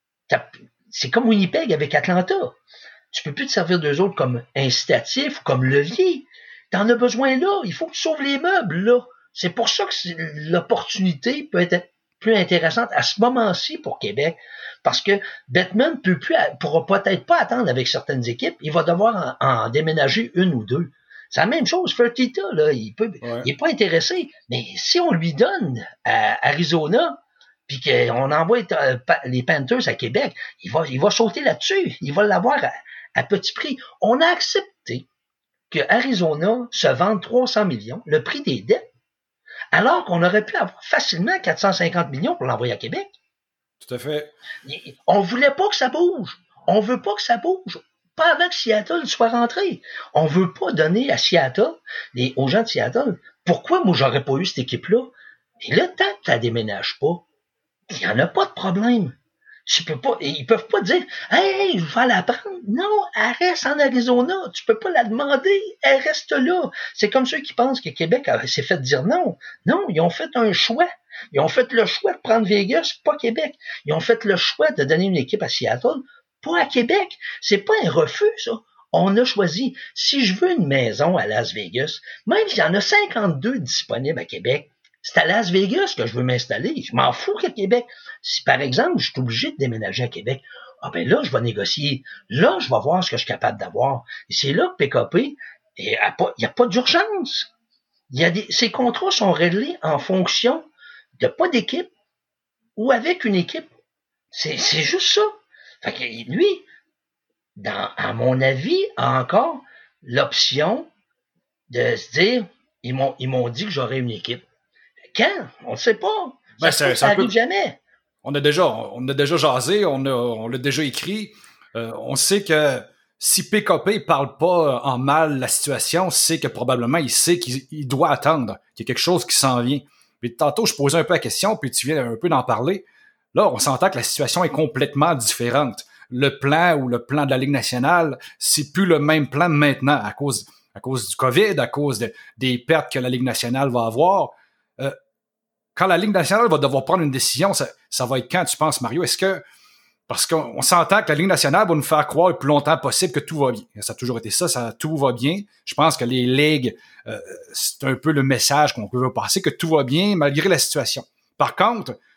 c'est comme Winnipeg avec Atlanta. Tu peux plus te servir d'eux autres comme incitatif ou comme levier. T'en as besoin là. Il faut que tu sauves les meubles, là. C'est pour ça que l'opportunité peut être plus intéressante à ce moment-ci pour Québec. Parce que Bettman peut plus, pourra peut-être pas attendre avec certaines équipes. Il va devoir en, en déménager une ou deux. C'est la même chose. Fertitta, là, il peut, ouais. il est pas intéressé. Mais si on lui donne à Arizona, puis qu'on envoie les Panthers à Québec, il va, il va sauter là-dessus. Il va l'avoir à, à petit prix. On a accepté que Arizona se vende trois cents millions, le prix des dettes, alors qu'on aurait pu avoir facilement quatre cent cinquante millions pour l'envoyer à Québec.
Tout à fait.
On voulait pas que ça bouge. On veut pas que ça bouge. Pas avant que Seattle soit rentré. On veut pas donner à Seattle, les, aux gens de Seattle, pourquoi moi j'aurais pas eu cette équipe-là? Et là, tant que ça déménage pas, il y en a pas de problème. Tu peux pas, ils peuvent pas dire, hey, je vais la prendre. Non, elle reste en Arizona. Tu peux pas la demander. Elle reste là. C'est comme ceux qui pensent que Québec s'est fait dire non. Non, ils ont fait un choix. Ils ont fait le choix de prendre Vegas, pas Québec. Ils ont fait le choix de donner une équipe à Seattle, pas à Québec. C'est pas un refus, ça. On a choisi. Si je veux une maison à Las Vegas, même s'il y en a cinquante-deux disponibles à Québec, c'est à Las Vegas que je veux m'installer. Je m'en fous qu'à Québec. Si, par exemple, je suis obligé de déménager à Québec, ah ben là, je vais négocier. Là, je vais voir ce que je suis capable d'avoir. Et c'est là que P K P, il n'y a pas d'urgence. Il y a des, ces contrats sont réglés en fonction de pas d'équipe ou avec une équipe. C'est, c'est juste ça. Fait que lui, dans, à mon avis, a encore l'option de se dire, ils m'ont, ils m'ont dit que j'aurais une équipe. Quand? On ne sait pas. Ça, ben, c'est, ça arrive peu... jamais.
On a déjà, on a déjà jasé, on, a, on l'a déjà écrit. Euh, on sait que si P K P ne parle pas en mal la situation, c'est que probablement il sait qu'il il doit attendre, qu'il y a quelque chose qui s'en vient. Puis tantôt, je posais un peu la question, puis tu viens un peu d'en parler. Là, on s'entend que la situation est complètement différente. Le plan ou le plan de la Ligue nationale, c'est plus le même plan maintenant à cause, à cause du COVID, à cause de, des pertes que la Ligue nationale va avoir. Euh, quand la Ligue nationale va devoir prendre une décision, ça, ça va être quand, tu penses, Mario? Est-ce que... Parce qu'on on s'entend que la Ligue nationale va nous faire croire le plus longtemps possible que tout va bien. Ça a toujours été ça, ça tout va bien. Je pense que les ligues, euh, c'est un peu le message qu'on peut passer, que tout va bien malgré la situation. Par contre,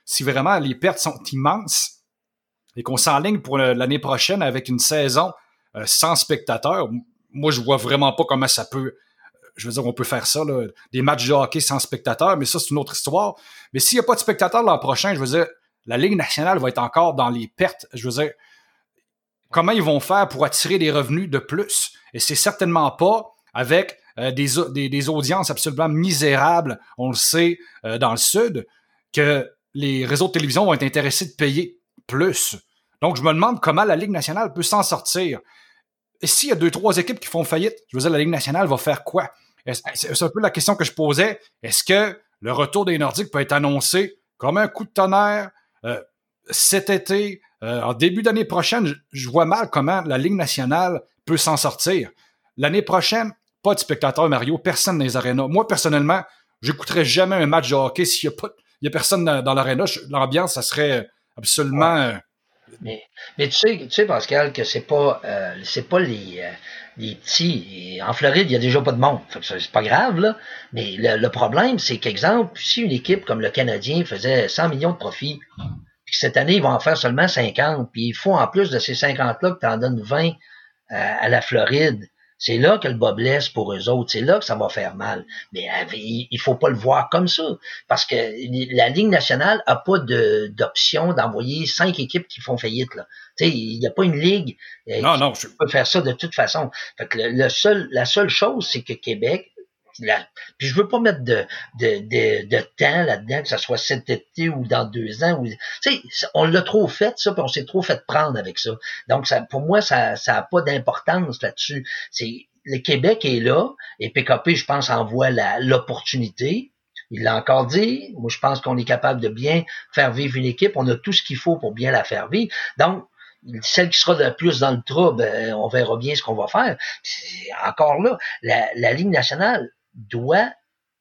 si vraiment les pertes sont immenses et qu'on s'enligne pour l'année prochaine avec une saison euh, sans spectateurs, moi, je vois vraiment pas comment ça peut... Je veux dire, on peut faire ça, là, des matchs de hockey sans spectateurs, mais ça, c'est une autre histoire. Mais s'il n'y a pas de spectateurs l'an prochain, je veux dire, la Ligue nationale va être encore dans les pertes. Je veux dire, comment ils vont faire pour attirer des revenus de plus? Et c'est certainement pas avec euh, des, des, des audiences absolument misérables, on le sait, euh, dans le Sud, que les réseaux de télévision vont être intéressés de payer plus. Donc, je me demande comment la Ligue nationale peut s'en sortir. Et s'il y a deux, trois équipes qui font faillite, je veux dire, la Ligue nationale va faire quoi? C'est un peu la question que je posais. Est-ce que le retour des Nordiques peut être annoncé comme un coup de tonnerre euh, cet été, euh, en début d'année prochaine? Je, je vois mal comment la Ligue nationale peut s'en sortir. L'année prochaine, pas de spectateurs, Mario, personne dans les arénas. Moi, personnellement, j'écouterais jamais un match de hockey s'il n'y a, pas, il y a personne dans, dans l'aréna. L'ambiance, ça serait absolument... Euh,
Mais, mais tu sais, tu sais, Pascal, que c'est pas, euh, c'est pas les, euh, les petits. Et en Floride, il y a déjà pas de monde. Fait que c'est pas grave, là. Mais le, le problème, c'est qu'exemple, si une équipe comme le Canadien faisait cent millions de profits, puis que cette année, ils vont en faire seulement cinquante, puis il faut en plus de ces cinquante-là que tu en donnes vingt euh, à la Floride, c'est là que le bas blesse pour eux autres. C'est là que ça va faire mal. Mais il faut pas le voir comme ça. Parce que la Ligue nationale a pas de, d'option d'envoyer cinq équipes qui font faillite, là. Tu sais, il n'y a pas une ligue euh,
non,
qui
non, je...
peut faire ça de toute façon. Fait que le, le seul, la seule chose, c'est que Québec, la, puis je veux pas mettre de, de, de, de temps là-dedans, que ça soit cet été ou dans deux ans. Ou, tu sais, on l'a trop fait, ça, puis on s'est trop fait prendre avec ça. Donc, ça, pour moi, ça, ça a pas d'importance là-dessus. C'est, le Québec est là, et P K P, je pense, envoie la, l'opportunité. Il l'a encore dit. Moi, je pense qu'on est capable de bien faire vivre une équipe. On a tout ce qu'il faut pour bien la faire vivre. Donc, celle qui sera le plus dans le trouble, on verra bien ce qu'on va faire. C'est encore là, la, la Ligue nationale doit,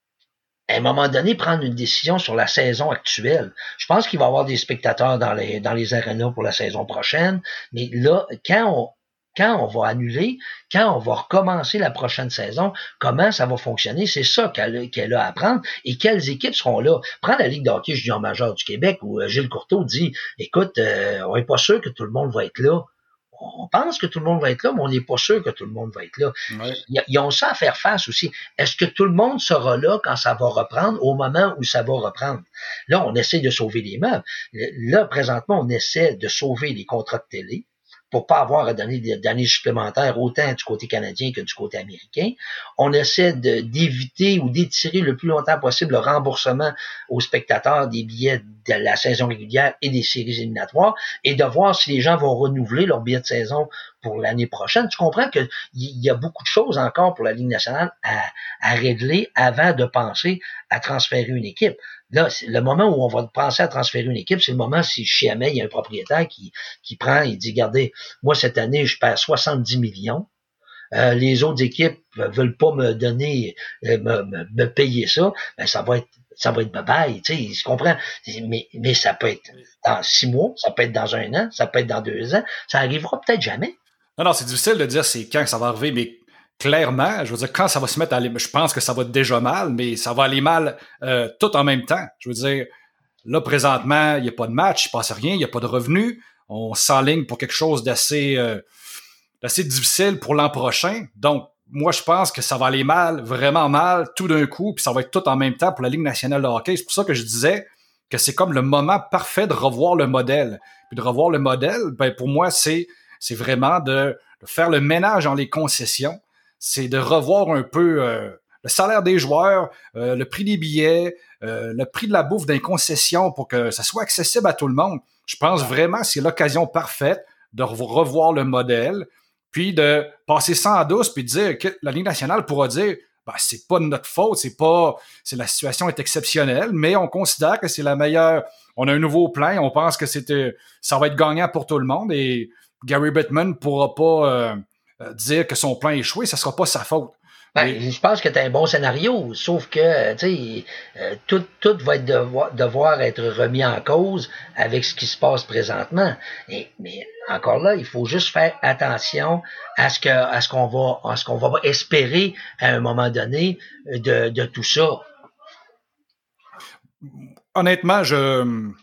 à un moment donné, prendre une décision sur la saison actuelle. Je pense qu'il va y avoir des spectateurs dans les, dans les arénas pour la saison prochaine, mais là, quand on, quand on va annuler, quand on va recommencer la prochaine saison, comment ça va fonctionner, c'est ça qu'elle, qu'elle a à prendre, et quelles équipes seront là. Prends la Ligue de hockey junior majeur du Québec, où Gilles Courteau dit, écoute, euh, on n'est pas sûr que tout le monde va être là. On pense que tout le monde va être là, mais on n'est pas sûr que tout le monde va être là.
Ouais.
Ils ont ça à faire face aussi. Est-ce que tout le monde sera là quand ça va reprendre, au moment où ça va reprendre? Là, on essaie de sauver les meubles. Là, présentement, on essaie de sauver les contrats de télé pour pas avoir à donner des années supplémentaires autant du côté canadien que du côté américain. On essaie de, d'éviter ou d'étirer le plus longtemps possible le remboursement aux spectateurs des billets de la saison régulière et des séries éliminatoires, et de voir si les gens vont renouveler leur billet de saison pour l'année prochaine. Tu comprends qu'il y a beaucoup de choses encore pour la Ligue nationale à, à régler avant de penser à transférer une équipe. Là, le moment où on va penser à transférer une équipe, c'est le moment si chez Amel, il y a un propriétaire qui, qui prend, il dit, regardez, moi, cette année, je perds soixante-dix millions. Euh, les autres équipes veulent pas me donner, euh, me, me, me payer ça. Ben, ça va être, ça va être bye-bye, tu sais, il se comprend. Mais, mais ça peut être dans six mois, ça peut être dans un an, ça peut être dans deux ans. Ça arrivera peut-être jamais.
Non, non, c'est difficile de dire c'est quand que ça va arriver, mais clairement, je veux dire, quand ça va se mettre à aller, je pense que ça va déjà mal, mais ça va aller mal euh, tout en même temps. Je veux dire, là, présentement, il n'y a pas de match, il ne passe rien, il n'y a pas de revenus. On s'enligne pour quelque chose d'assez, euh, d'assez difficile pour l'an prochain. Donc, moi, je pense que ça va aller mal, vraiment mal, tout d'un coup, puis ça va être tout en même temps pour la Ligue nationale de hockey. C'est pour ça que je disais que c'est comme le moment parfait de revoir le modèle. Puis de revoir le modèle, ben pour moi, c'est, c'est vraiment de, de faire le ménage dans les concessions. C'est de revoir un peu euh, le salaire des joueurs, euh, le prix des billets, euh, le prix de la bouffe d'un concession pour que ça soit accessible à tout le monde. Je pense vraiment que c'est l'occasion parfaite de revoir le modèle, puis de passer ça en douce, puis de dire que la Ligue nationale pourra dire ben, c'est pas de notre faute, c'est pas, c'est la situation est exceptionnelle, mais on considère que c'est la meilleure. On a un nouveau plan, on pense que c'était, ça va être gagnant pour tout le monde, et Gary Bettman pourra pas euh, dire que son plan a échoué, ça sera pas sa faute.
Ben,
Mais...
je pense que tu as un bon scénario, sauf que tu sais, euh, tout, tout va être devoir, devoir être remis en cause avec ce qui se passe présentement. Et, mais encore là, il faut juste faire attention à ce que à ce qu'on va à ce qu'on va espérer à un moment donné de, de tout ça.
Honnêtement, je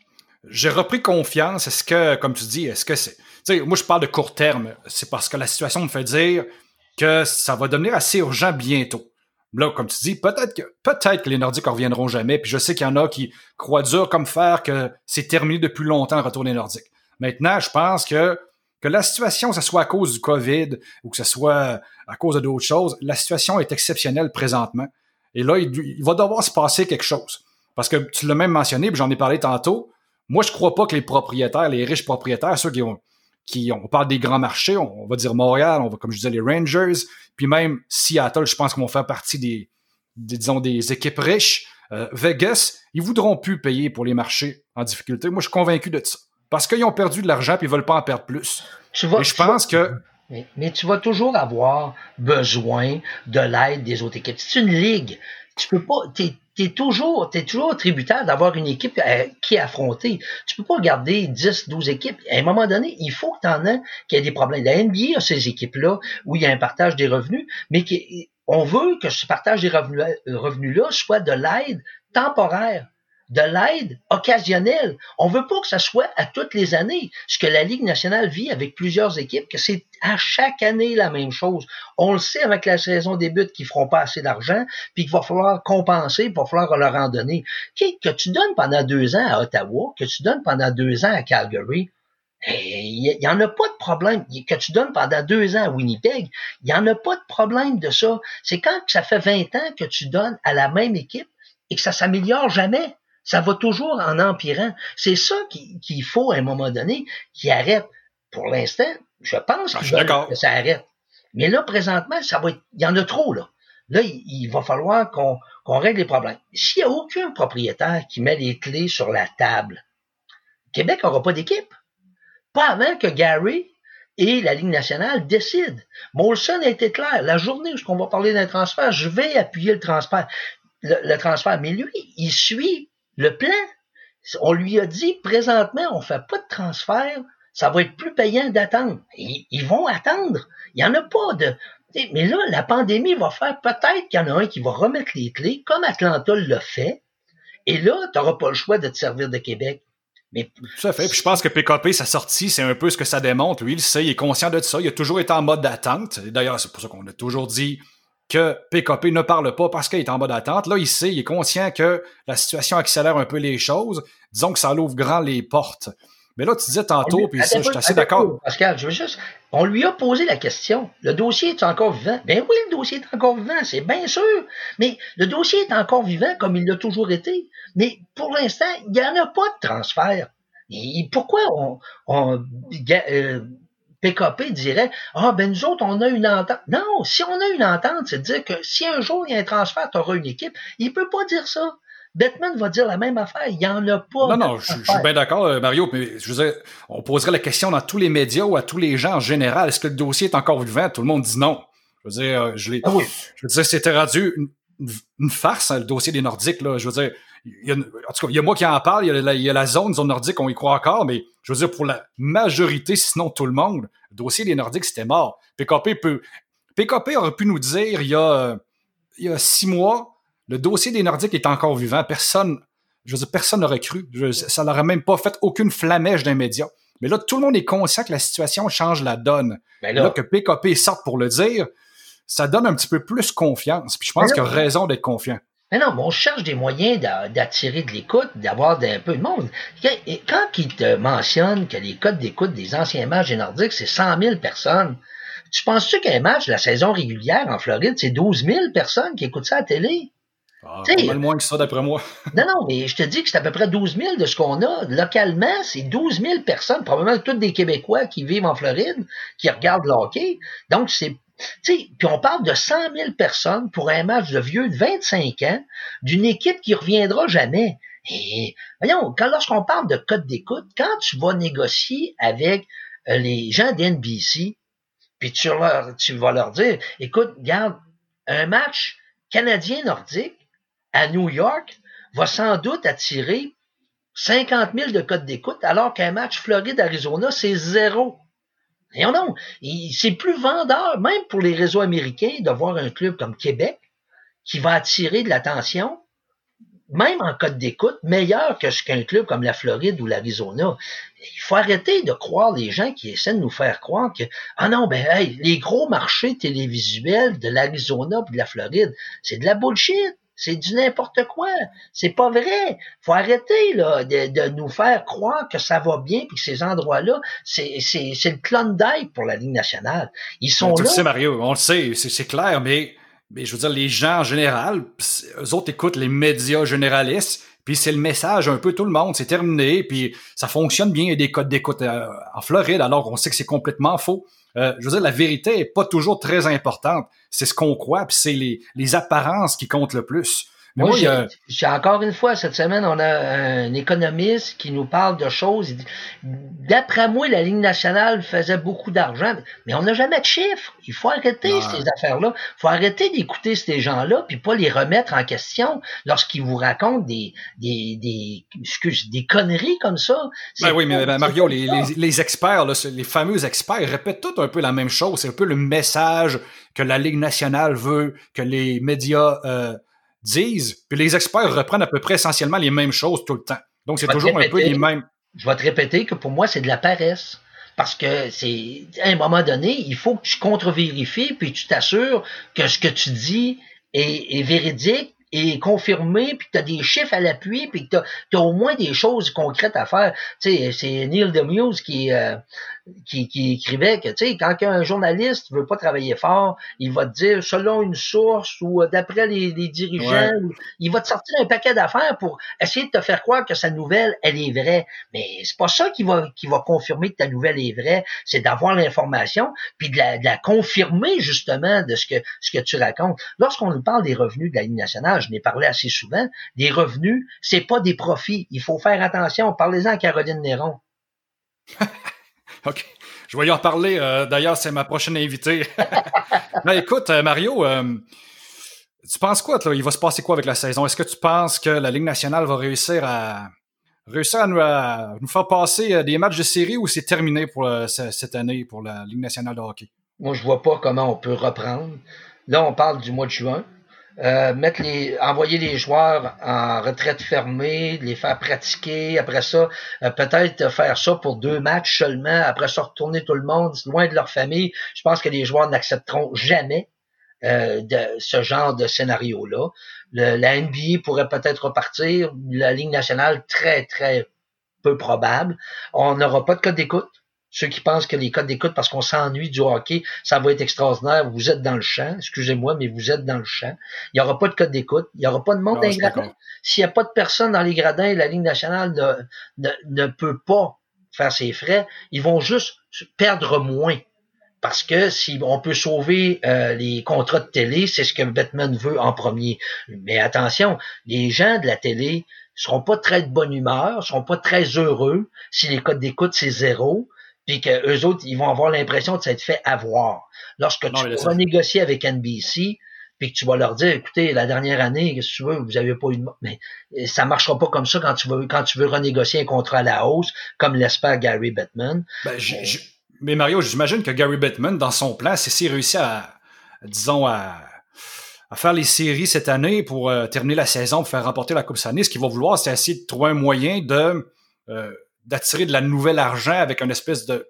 j'ai repris confiance. Est-ce que, comme tu dis, est-ce que c'est... Tu sais, moi, je parle de court terme. C'est parce que la situation me fait dire que ça va devenir assez urgent bientôt. Là, comme tu dis, peut-être que, peut-être que les Nordiques ne reviendront jamais. Puis je sais qu'il y en a qui croient dur comme fer que c'est terminé depuis longtemps le retour des Nordiques. Maintenant, je pense que, que la situation, que ce soit à cause du COVID ou que ce soit à cause de d'autres choses, la situation est exceptionnelle présentement. Et là, il, il va devoir se passer quelque chose. Parce que tu l'as même mentionné, puis j'en ai parlé tantôt. Moi, je crois pas que les propriétaires, les riches propriétaires, ceux qui ont, qui ont, on parle des grands marchés, on, on va dire Montréal, on va, comme je disais, les Rangers, puis même Seattle, je pense qu'ils vont faire partie des, des disons, des équipes riches. Euh, Vegas, ils voudront plus payer pour les marchés en difficulté. Moi, je suis convaincu de ça. Parce qu'ils ont perdu de l'argent, puis ils veulent pas en perdre plus.
Tu vas,
Et je pense
tu vas,
que...
Mais, mais tu vas toujours avoir besoin de l'aide des autres équipes. C'est une ligue. Tu peux pas... T'es, T'es toujours, t'es toujours tributaire d'avoir une équipe euh, qui est affrontée. Tu peux pas garder dix, douze équipes. À un moment donné, il faut que t'en aies qu'il y ait des problèmes. La N B A a ces équipes-là où il y a un partage des revenus, mais qui, on veut que ce partage des revenus, revenus-là soit de l'aide temporaire, de l'aide occasionnelle. On veut pas que ça soit à toutes les années. Ce que la Ligue nationale vit avec plusieurs équipes, que c'est à chaque année la même chose. On le sait avec la saison débute qu'ils feront pas assez d'argent, puis qu'il va falloir compenser, il va falloir leur en donner. Que tu donnes pendant deux ans à Ottawa, que tu donnes pendant deux ans à Calgary, il y en a pas de problème. Que tu donnes pendant deux ans à Winnipeg, il y en a pas de problème de ça. C'est quand ça fait vingt ans que tu donnes à la même équipe et que ça s'améliore jamais. Ça va toujours en empirant. C'est ça qu'il, qu'il faut à un moment donné qui arrête. Pour l'instant, je pense
ah,
qu'il
je
que ça arrête. Mais là, présentement, ça va être, il y en a trop, là. Là, il, il va falloir qu'on, qu'on règle les problèmes. S'il n'y a aucun propriétaire qui met les clés sur la table, Québec n'aura pas d'équipe. Pas avant que Gary et la Ligue nationale décident. Molson a été clair. La journée où on va parler d'un transfert, je vais appuyer le transfert. Le, le transfert. Mais lui, il suit le plan. On lui a dit, présentement, on fait pas de transfert, ça va être plus payant d'attendre. Ils, ils vont attendre. Il y en a pas de... Mais là, la pandémie va faire peut-être qu'il y en a un qui va remettre les clés, comme Atlanta l'a fait, et là, tu n'auras pas le choix de te servir de Québec. Mais...
Tout à fait. Puis je pense que P K P, sa sortie, c'est un peu ce que ça démontre. Lui, il sait, il est conscient de ça. Il a toujours été en mode d'attente. D'ailleurs, c'est pour ça qu'on a toujours dit que P K P ne parle pas parce qu'il est en mode d'attente. Là, il sait, il est conscient que la situation accélère un peu les choses. Disons que ça l'ouvre grand les portes. Mais là, tu disais tantôt, puis ça, je suis assez d'accord.
Pascal, je veux juste... On lui a posé la question. Le dossier est encore vivant? Ben oui, le dossier est encore vivant, c'est bien sûr. Mais le dossier est encore vivant comme il l'a toujours été. Mais pour l'instant, il n'y en a pas de transfert. Et pourquoi on... on euh, P K P dirait « Ah, ben nous autres, on a une entente. » Non, si on a une entente, c'est de dire que si un jour il y a un transfert, tu auras une équipe. Il peut pas dire ça. Bettman va dire la même affaire. Il n'y en a pas.
Non, non, je, je suis bien d'accord, Mario. Mais je veux dire, on poserait la question dans tous les médias ou à tous les gens en général. Est-ce que le dossier est encore vivant? Tout le monde dit non. Je veux dire, je l'ai. Ah oui. Je veux dire, c'était rendu une, une farce, hein, le dossier des Nordiques, là. Je veux dire, il y a, en tout cas, il y a moi qui en parle, il y a la, il y a la zone, zone nordique, on y croit encore, mais je veux dire, pour la majorité, sinon tout le monde, le dossier des Nordiques, c'était mort. P K P peut. P K P aurait pu nous dire il y a, il y a six mois. Le dossier des Nordiques est encore vivant. Personne, je veux dire, personne n'aurait cru. Je, ça n'aurait même pas fait aucune flamèche d'un média. Mais là, tout le monde est conscient que la situation change la donne. Ben là, là, que P K P sorte pour le dire, ça donne un petit peu plus confiance. Puis je pense qu'il y a raison d'être confiant.
Mais non, mais on cherche des moyens d'attirer de l'écoute, d'avoir un peu de monde. Quand ils te mentionnent que les codes d'écoute des anciens matchs des Nordiques, c'est cent mille personnes, tu penses-tu qu'un match de la saison régulière en Floride, c'est douze mille personnes qui écoutent ça à la télé?
Ah, pas mal moins que ça, d'après moi.
Non, non, mais je te dis que c'est à peu près douze mille de ce qu'on a. Localement, c'est douze mille personnes, probablement toutes des Québécois qui vivent en Floride, qui regardent le hockey. Donc, c'est... Tu sais, puis on parle de cent mille personnes pour un match de vieux de vingt-cinq ans d'une équipe qui reviendra jamais. Et voyons, quand lorsqu'on parle de code d'écoute, quand tu vas négocier avec euh, les gens d'N B C, puis tu, leur, tu vas leur dire, écoute, regarde, un match canadien-nordique à New York va sans doute attirer cinquante mille de codes d'écoute, alors qu'un match Floride-Arizona, c'est zéro. Et non, c'est plus vendeur, même pour les réseaux américains, de voir un club comme Québec qui va attirer de l'attention même en code d'écoute, meilleur que ce qu'un club comme la Floride ou l'Arizona. Il faut arrêter de croire les gens qui essaient de nous faire croire que, ah non, ben, hey, les gros marchés télévisuels de l'Arizona et de la Floride, c'est de la bullshit. C'est du n'importe quoi. C'est pas vrai. Faut arrêter, là, de, de nous faire croire que ça va bien puis que ces endroits-là, c'est, c'est, c'est le Klondike pour la Ligue nationale. Ils sont
tu
là.
Tu le sais, Mario, on le sait, c'est, c'est clair, mais, mais je veux dire, les gens en général, eux autres écoutent les médias généralistes, puis c'est le message un peu tout le monde, c'est terminé, puis ça fonctionne bien, il y a des codes d'écoute euh, en Floride, alors on sait que c'est complètement faux. Euh, je veux dire, la vérité est pas toujours très importante. C'est ce qu'on croit, puis c'est les, les apparences qui comptent le plus. Mais
moi,
moi,
j'ai,
a...
j'ai encore une fois, cette semaine, on a un économiste qui nous parle de choses. Il dit, d'après moi, la Ligue nationale faisait beaucoup d'argent, mais on n'a jamais de chiffres. Il faut arrêter non. ces affaires-là. Il faut arrêter d'écouter ces gens-là, puis pas les remettre en question lorsqu'ils vous racontent des, des, des, excuse, des conneries comme ça.
Ben oui, mais ben, Mario, les, les, les experts, là, les fameux experts, ils répètent tout un peu la même chose. C'est un peu le message que la Ligue nationale veut, que les médias euh, disent, puis les experts reprennent à peu près essentiellement les mêmes choses tout le temps. Donc, c'est toujours répéter, un peu les mêmes.
Je vais te répéter que pour moi, c'est de la paresse. Parce que c'est, à un moment donné, il faut que tu contre-vérifies puis tu t'assures que ce que tu dis est, est véridique et confirmé, puis que tu as des chiffres à l'appui, puis que tu as au moins des choses concrètes à faire. Tu sais, c'est Neil deMause qui... Euh, Qui, qui écrivait que, tu sais, quand un journaliste veut pas travailler fort, il va te dire, selon une source ou d'après les, les dirigeants, ouais. il va te sortir un paquet d'affaires pour essayer de te faire croire que sa nouvelle, elle est vraie. Mais c'est pas ça qui va, qui va confirmer que ta nouvelle est vraie. C'est d'avoir l'information puis de la, de la confirmer, justement, de ce que, ce que tu racontes. Lorsqu'on nous parle des revenus de la Ligue nationale, je n'ai parlé assez souvent, des revenus, c'est pas des profits. Il faut faire attention. Parlez-en à Caroline Néron.
OK. Je vais y en reparler. Euh, d'ailleurs, c'est ma prochaine invitée. Là, écoute, euh, Mario, euh, tu penses quoi, là? Il va se passer quoi avec la saison? Est-ce que tu penses que la Ligue nationale va réussir à réussir à nous, à nous faire passer des matchs de série ou c'est terminé pour euh, cette année pour la Ligue nationale de hockey?
Moi, je vois pas comment on peut reprendre. Là, on parle du mois de juin. Euh, mettre les, envoyer les joueurs en retraite fermée, les faire pratiquer, après ça, euh, peut-être faire ça pour deux matchs seulement, après ça retourner tout le monde loin de leur famille. Je pense que les joueurs n'accepteront jamais euh, de ce genre de scénario-là. Le, la N B A pourrait peut-être repartir, la Ligue nationale, très, très peu probable. On n'aura pas de code d'écoute. Ceux qui pensent que les codes d'écoute, parce qu'on s'ennuie du hockey, ça va être extraordinaire. Vous êtes dans le champ. Excusez-moi, mais vous êtes dans le champ. Il n'y aura pas de code d'écoute. Il n'y aura pas de monde dans les gradins. S'il n'y a pas de personnes dans les gradins, la Ligue nationale ne, ne, ne peut pas faire ses frais. Ils vont juste perdre moins. Parce que si on peut sauver euh, les contrats de télé, c'est ce que Bettman veut en premier. Mais attention, les gens de la télé seront pas très de bonne humeur, seront pas très heureux si les codes d'écoute, c'est zéro. Puis qu'eux autres, ils vont avoir l'impression de s'être fait avoir. Lorsque non, tu vas négocier avec N B C, puis que tu vas leur dire, écoutez, la dernière année, qu'est-ce que tu veux, vous avez pas eu de... Mais ça marchera pas comme ça quand tu veux, quand tu veux renégocier un contrat à la hausse, comme l'espère Gary Bettman.
Ben, je, je... Mais Mario, j'imagine que Gary Bettman, dans son plan, c'est s'il réussit à, disons, à, à faire les séries cette année pour euh, terminer la saison, pour faire remporter la Coupe Stanley, ce qu'il va vouloir, c'est essayer de trouver un moyen de... Euh, d'attirer de la nouvelle argent avec une espèce de,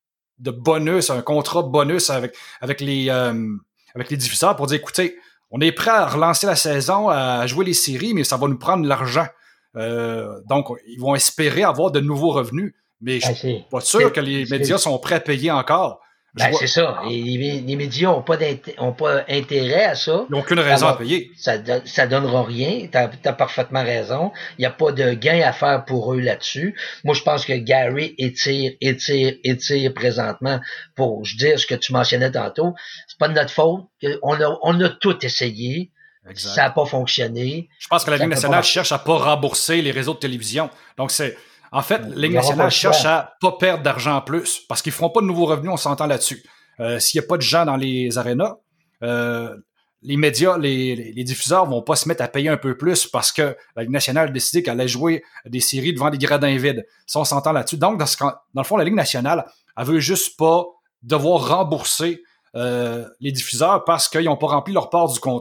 de bonus, un contrat bonus avec, avec, les, euh, avec les diffuseurs pour dire, écoutez, on est prêt à relancer la saison, à jouer les séries, mais ça va nous prendre de l'argent. Euh, donc, ils vont espérer avoir de nouveaux revenus. Mais je suis pas sûr que les médias sont prêts à payer encore.
Ben, vois... c'est ça. Et les, les médias n'ont pas, ont pas intérêt à ça.
Ils n'ont aucune raison
Alors,
à payer.
Ça ne ça donnera rien. Tu as parfaitement raison. Il n'y a pas de gain à faire pour eux là-dessus. Moi, je pense que Gary étire, étire, étire présentement pour je dire ce que tu mentionnais tantôt. C'est pas de notre faute. On a, on a tout essayé. Exact. Ça n'a pas fonctionné.
Je pense que la Ligue nationale cherche à pas rembourser les réseaux de télévision. Donc, c'est... En fait, la Ligue nationale cherche à pas perdre d'argent en plus parce qu'ils feront pas de nouveaux revenus, on s'entend là-dessus. Euh, s'il y a pas de gens dans les arénas, euh, les médias, les, les diffuseurs vont pas se mettre à payer un peu plus parce que la Ligue nationale a décidé qu'elle allait jouer des séries devant des gradins vides. Ça, on s'entend là-dessus. Donc, dans, ce, dans le fond, la Ligue nationale, elle veut juste pas devoir rembourser euh, les diffuseurs parce qu'ils n'ont pas rempli leur part du contrat.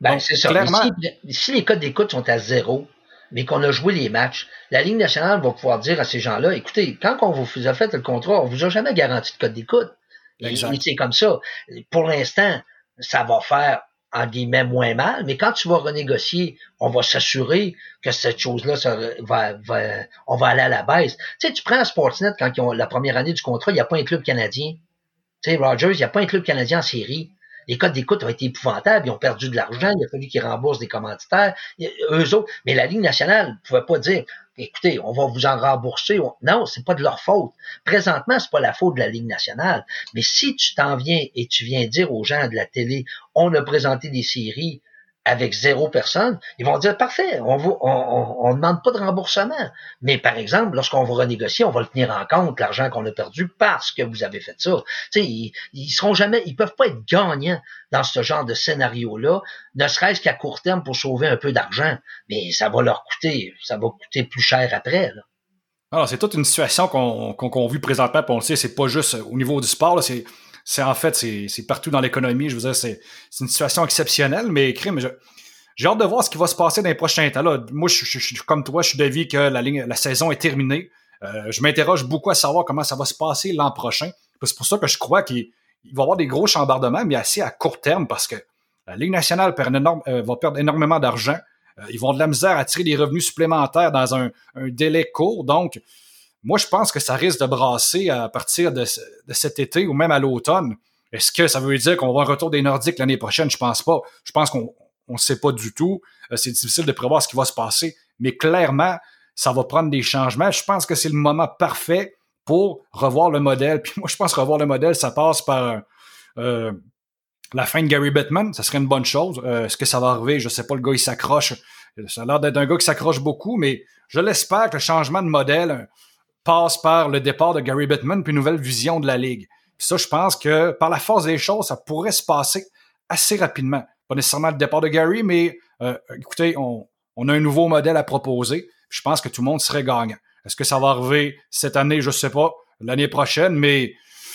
Ben,
Donc,
c'est ça.
clairement,
Si, si les codes d'écoute sont à zéro, mais qu'on a joué les matchs, la Ligue nationale va pouvoir dire à ces gens-là, écoutez, quand on vous a fait le contrat, on vous a jamais garanti de code d'écoute. Et, et c'est comme ça. Pour l'instant, ça va faire, en guillemets, moins mal, mais quand tu vas renégocier, on va s'assurer que cette chose-là, ça va, va, on va aller à la baisse. Tu sais, tu prends Sportsnet, quand ils ont la première année du contrat, il n'y a pas un club canadien. Tu sais, Rogers, il n'y a pas un club canadien en série. Les codes d'écoute ont été épouvantables, ils ont perdu de l'argent, il a fallu qu'ils remboursent des commanditaires, eux autres. Mais la Ligue nationale ne pouvait pas dire, écoutez, on va vous en rembourser. Non, c'est pas de leur faute. Présentement, c'est pas la faute de la Ligue nationale. Mais si tu t'en viens et tu viens dire aux gens de la télé, on a présenté des séries avec zéro personne, ils vont dire, parfait, on ne on, on, on demande pas de remboursement. Mais par exemple, lorsqu'on va renégocier, on va le tenir en compte, l'argent qu'on a perdu, parce que vous avez fait ça. Tu sais, ils, ils seront jamais, ils peuvent pas être gagnants dans ce genre de scénario-là, ne serait-ce qu'à court terme pour sauver un peu d'argent. Mais ça va leur coûter, ça va coûter plus cher après, là.
Alors, c'est toute une situation qu'on, qu'on, qu'on vit présentement, puis on le sait, c'est pas juste au niveau du sport, là, c'est, c'est en fait, c'est, c'est partout dans l'économie. Je veux dire, c'est, c'est une situation exceptionnelle, mais crime, je, j'ai hâte de voir ce qui va se passer dans les prochains temps. Là, moi, je, je, je, comme toi, je suis d'avis que la, ligne, la saison est terminée. Euh, je m'interroge beaucoup à savoir comment ça va se passer l'an prochain. C'est pour ça que je crois qu'il il va y avoir des gros chambardements, mais assez à court terme, parce que la Ligue nationale perd énorme, euh, va perdre énormément d'argent. Euh, ils vont avoir de la misère à tirer des revenus supplémentaires dans un, un délai court. Donc, moi, je pense que ça risque de brasser à partir de, de cet été ou même à l'automne. Est-ce que ça veut dire qu'on va avoir un retour des Nordiques l'année prochaine? Je pense pas. Je pense qu'on ne sait pas du tout. Euh, c'est difficile de prévoir ce qui va se passer. Mais clairement, ça va prendre des changements. Je pense que c'est le moment parfait pour revoir le modèle. Puis moi, je pense que revoir le modèle, ça passe par euh, la fin de Gary Bettman. Ça serait une bonne chose. Euh, est-ce que ça va arriver? Je sais pas, le gars, il s'accroche. Ça a l'air d'être un gars qui s'accroche beaucoup, mais je l'espère que le changement de modèle passe par le départ de Gary Bettman puis une nouvelle vision de la Ligue. Puis ça, je pense que par la force des choses, ça pourrait se passer assez rapidement. Pas nécessairement le départ de Gary, mais euh, écoutez, on, on a un nouveau modèle à proposer. Je pense que tout le monde serait gagnant. Est-ce que ça va arriver cette année? Je ne sais pas. L'année prochaine, mais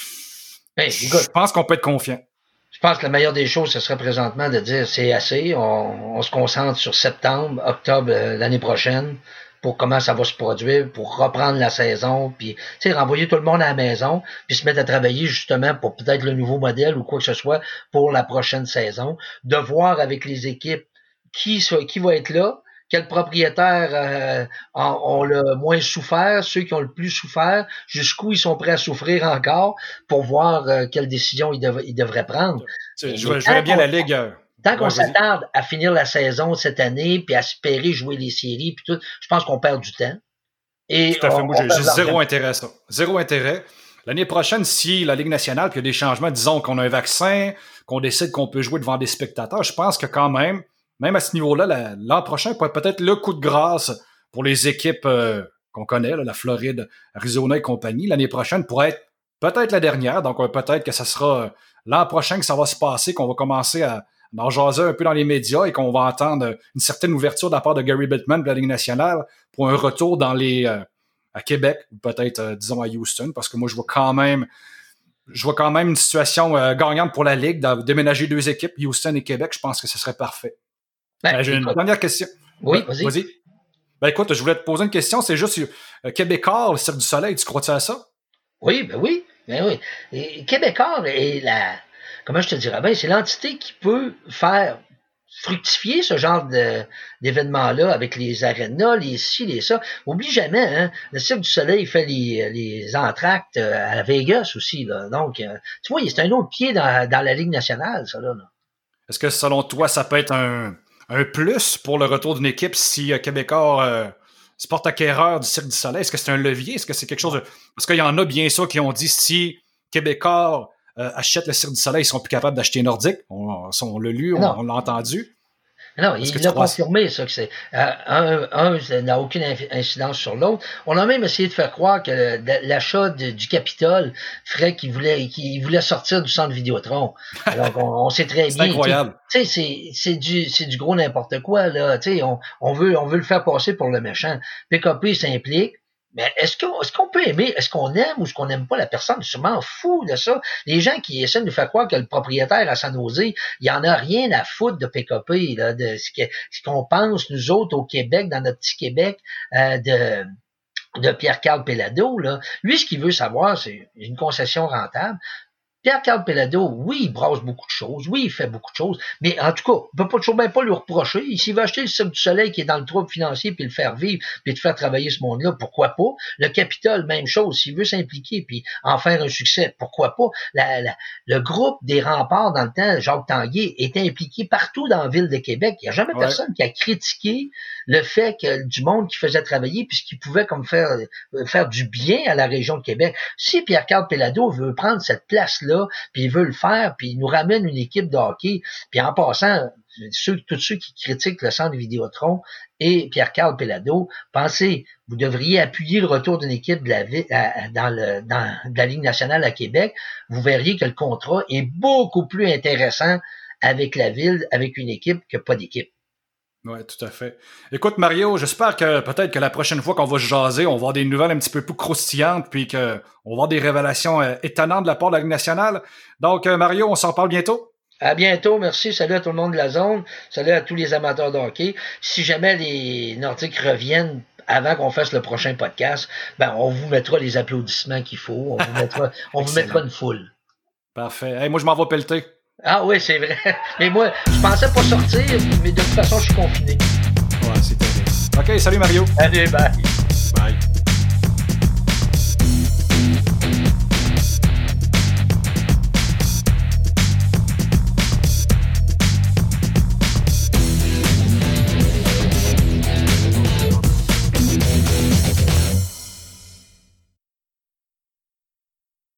ben,
je pense qu'on peut être confiant.
Je pense que la meilleure des choses, ce serait présentement de dire c'est assez. On, on se concentre sur septembre, octobre euh, l'année prochaine pour comment ça va se produire, pour reprendre la saison, puis tu sais, renvoyer tout le monde à la maison, puis se mettre à travailler justement pour peut-être le nouveau modèle ou quoi que ce soit pour la prochaine saison, de voir avec les équipes qui, qui va être là, quels propriétaires euh, ont le moins souffert, ceux qui ont le plus souffert, jusqu'où ils sont prêts à souffrir encore, pour voir euh, quelles décisions ils, dev- ils devraient prendre.
Je, je verrais bien la Ligue... Euh...
Tant qu'on
ouais,
s'attarde à finir la saison cette année, puis à espérer jouer les séries, puis tout, je pense qu'on perd du temps. Et
tout à fait.
on,
Moi,
on
j'ai zéro intérêt à ça. Zéro intérêt. L'année prochaine, si la Ligue nationale, puis il y a des changements, disons qu'on a un vaccin, qu'on décide qu'on peut jouer devant des spectateurs, je pense que quand même, même à ce niveau-là, la, l'an prochain pourrait être peut-être le coup de grâce pour les équipes euh, qu'on connaît, là, la Floride, Arizona et compagnie. L'année prochaine pourrait être peut-être la dernière. Donc, euh, peut-être que ça sera euh, l'an prochain que ça va se passer, qu'on va commencer à en jaser un peu dans les médias et qu'on va entendre une certaine ouverture de la part de Gary Bettman de la Ligue nationale pour un retour dans les euh, à Québec ou peut-être, euh, disons, à Houston, parce que moi, je vois quand même je vois quand même une situation euh, gagnante pour la Ligue de déménager deux équipes, Houston et Québec. Je pense que ce serait parfait. Ben, euh, j'ai une dernière question.
Oui, vas-y.
vas-y. Ben écoute, je voulais te poser une question. C'est juste euh, Québécois, le Cirque du Soleil, tu crois-tu à ça?
Oui, ben oui. Ben oui. Et Québécois est la... Comment je te dirais? Ben, c'est l'entité qui peut faire fructifier ce genre de, d'événements-là avec les arénas, les ci, les ça. Oublie jamais, hein, le Cirque du Soleil fait les, les entractes à Vegas aussi, là. Donc, euh, tu vois, c'est un autre pied dans, dans la Ligue nationale, ça, là. là.
Est-ce que, selon toi, ça peut être un, un plus pour le retour d'une équipe si euh, Québécois euh, se porte acquéreur du Cirque du Soleil? Est-ce que c'est un levier? Est-ce que c'est quelque chose de... Parce qu'il y en a, bien sûr, qui ont dit si Québécois Euh, achètent le Cirque du Soleil, ils sont plus capables d'acheter Nordique. On, on l'a lu, on, on l'a entendu.
Non, il l'a confirmé, ça, que c'est euh, un, un, ça n'a aucune incidence sur l'autre. On a même essayé de faire croire que l'achat de, du Capitole ferait qu'il voulait, qu'il voulait sortir du centre Vidéotron. Alors, on, on sait très
c'est
bien.
Incroyable.
Tu sais, c'est, c'est du, c'est du gros n'importe quoi, là. Tu sais, on, on veut, on veut le faire passer pour le méchant. P K P s'implique. Mais est-ce qu'on, est-ce qu'on peut aimer, est-ce qu'on aime ou est-ce qu'on n'aime pas la personne? Je m'en fous de ça. Les gens qui essaient de nous faire croire que le propriétaire à San Jose, il en a rien à foutre de P K P, là, de ce, que, ce qu'on pense, nous autres, au Québec, dans notre petit Québec, euh, de... de Pierre-Carl Péladeau, là. Lui, ce qu'il veut savoir, c'est une concession rentable. Pierre-Carl Péladeau, oui, il brasse beaucoup de choses, oui, il fait beaucoup de choses, mais en tout cas, on peut pas toujours bien pas lui reprocher. S'il veut acheter le Cirque du Soleil qui est dans le trouble financier puis le faire vivre puis de faire travailler ce monde-là, pourquoi pas? Le Capitole, même chose. S'il veut s'impliquer puis en faire un succès, pourquoi pas? La, la, le groupe des remparts dans le temps, Jacques Tanguay, était impliqué partout dans la ville de Québec. Il n'y a jamais ouais. personne qui a critiqué le fait que du monde qui faisait travailler puis ce qui pouvait comme faire, faire du bien à la région de Québec. Si Pierre-Carl Péladeau veut prendre cette place-là, puis il veut le faire, puis il nous ramène une équipe de hockey, puis en passant, ceux, tous ceux qui critiquent le centre Vidéotron et Pierre-Carl Péladeau, pensez, vous devriez appuyer le retour d'une équipe de la, à, dans, le, dans de la Ligue nationale à Québec, vous verriez que le contrat est beaucoup plus intéressant avec la ville, avec une équipe que pas d'équipe.
Oui, tout à fait. Écoute, Mario, j'espère que peut-être que la prochaine fois qu'on va se jaser, on va avoir des nouvelles un petit peu plus croustillantes, puis qu'on va avoir des révélations euh, étonnantes de la part de la Ligue nationale. Donc, euh, Mario, on s'en parle bientôt.
À bientôt, merci. Salut à tout le monde de la zone. Salut à tous les amateurs de hockey. Si jamais les Nordiques reviennent avant qu'on fasse le prochain podcast, ben on vous mettra les applaudissements qu'il faut. On vous mettra, on vous mettra une foule.
Parfait. Hey, moi, je m'en vais pelleter.
Ah oui, c'est vrai. Mais moi, je pensais pas sortir, mais de toute façon, je suis confiné.
Ouais, c'est terrible. OK, salut Mario.
Allez, bye.
Bye.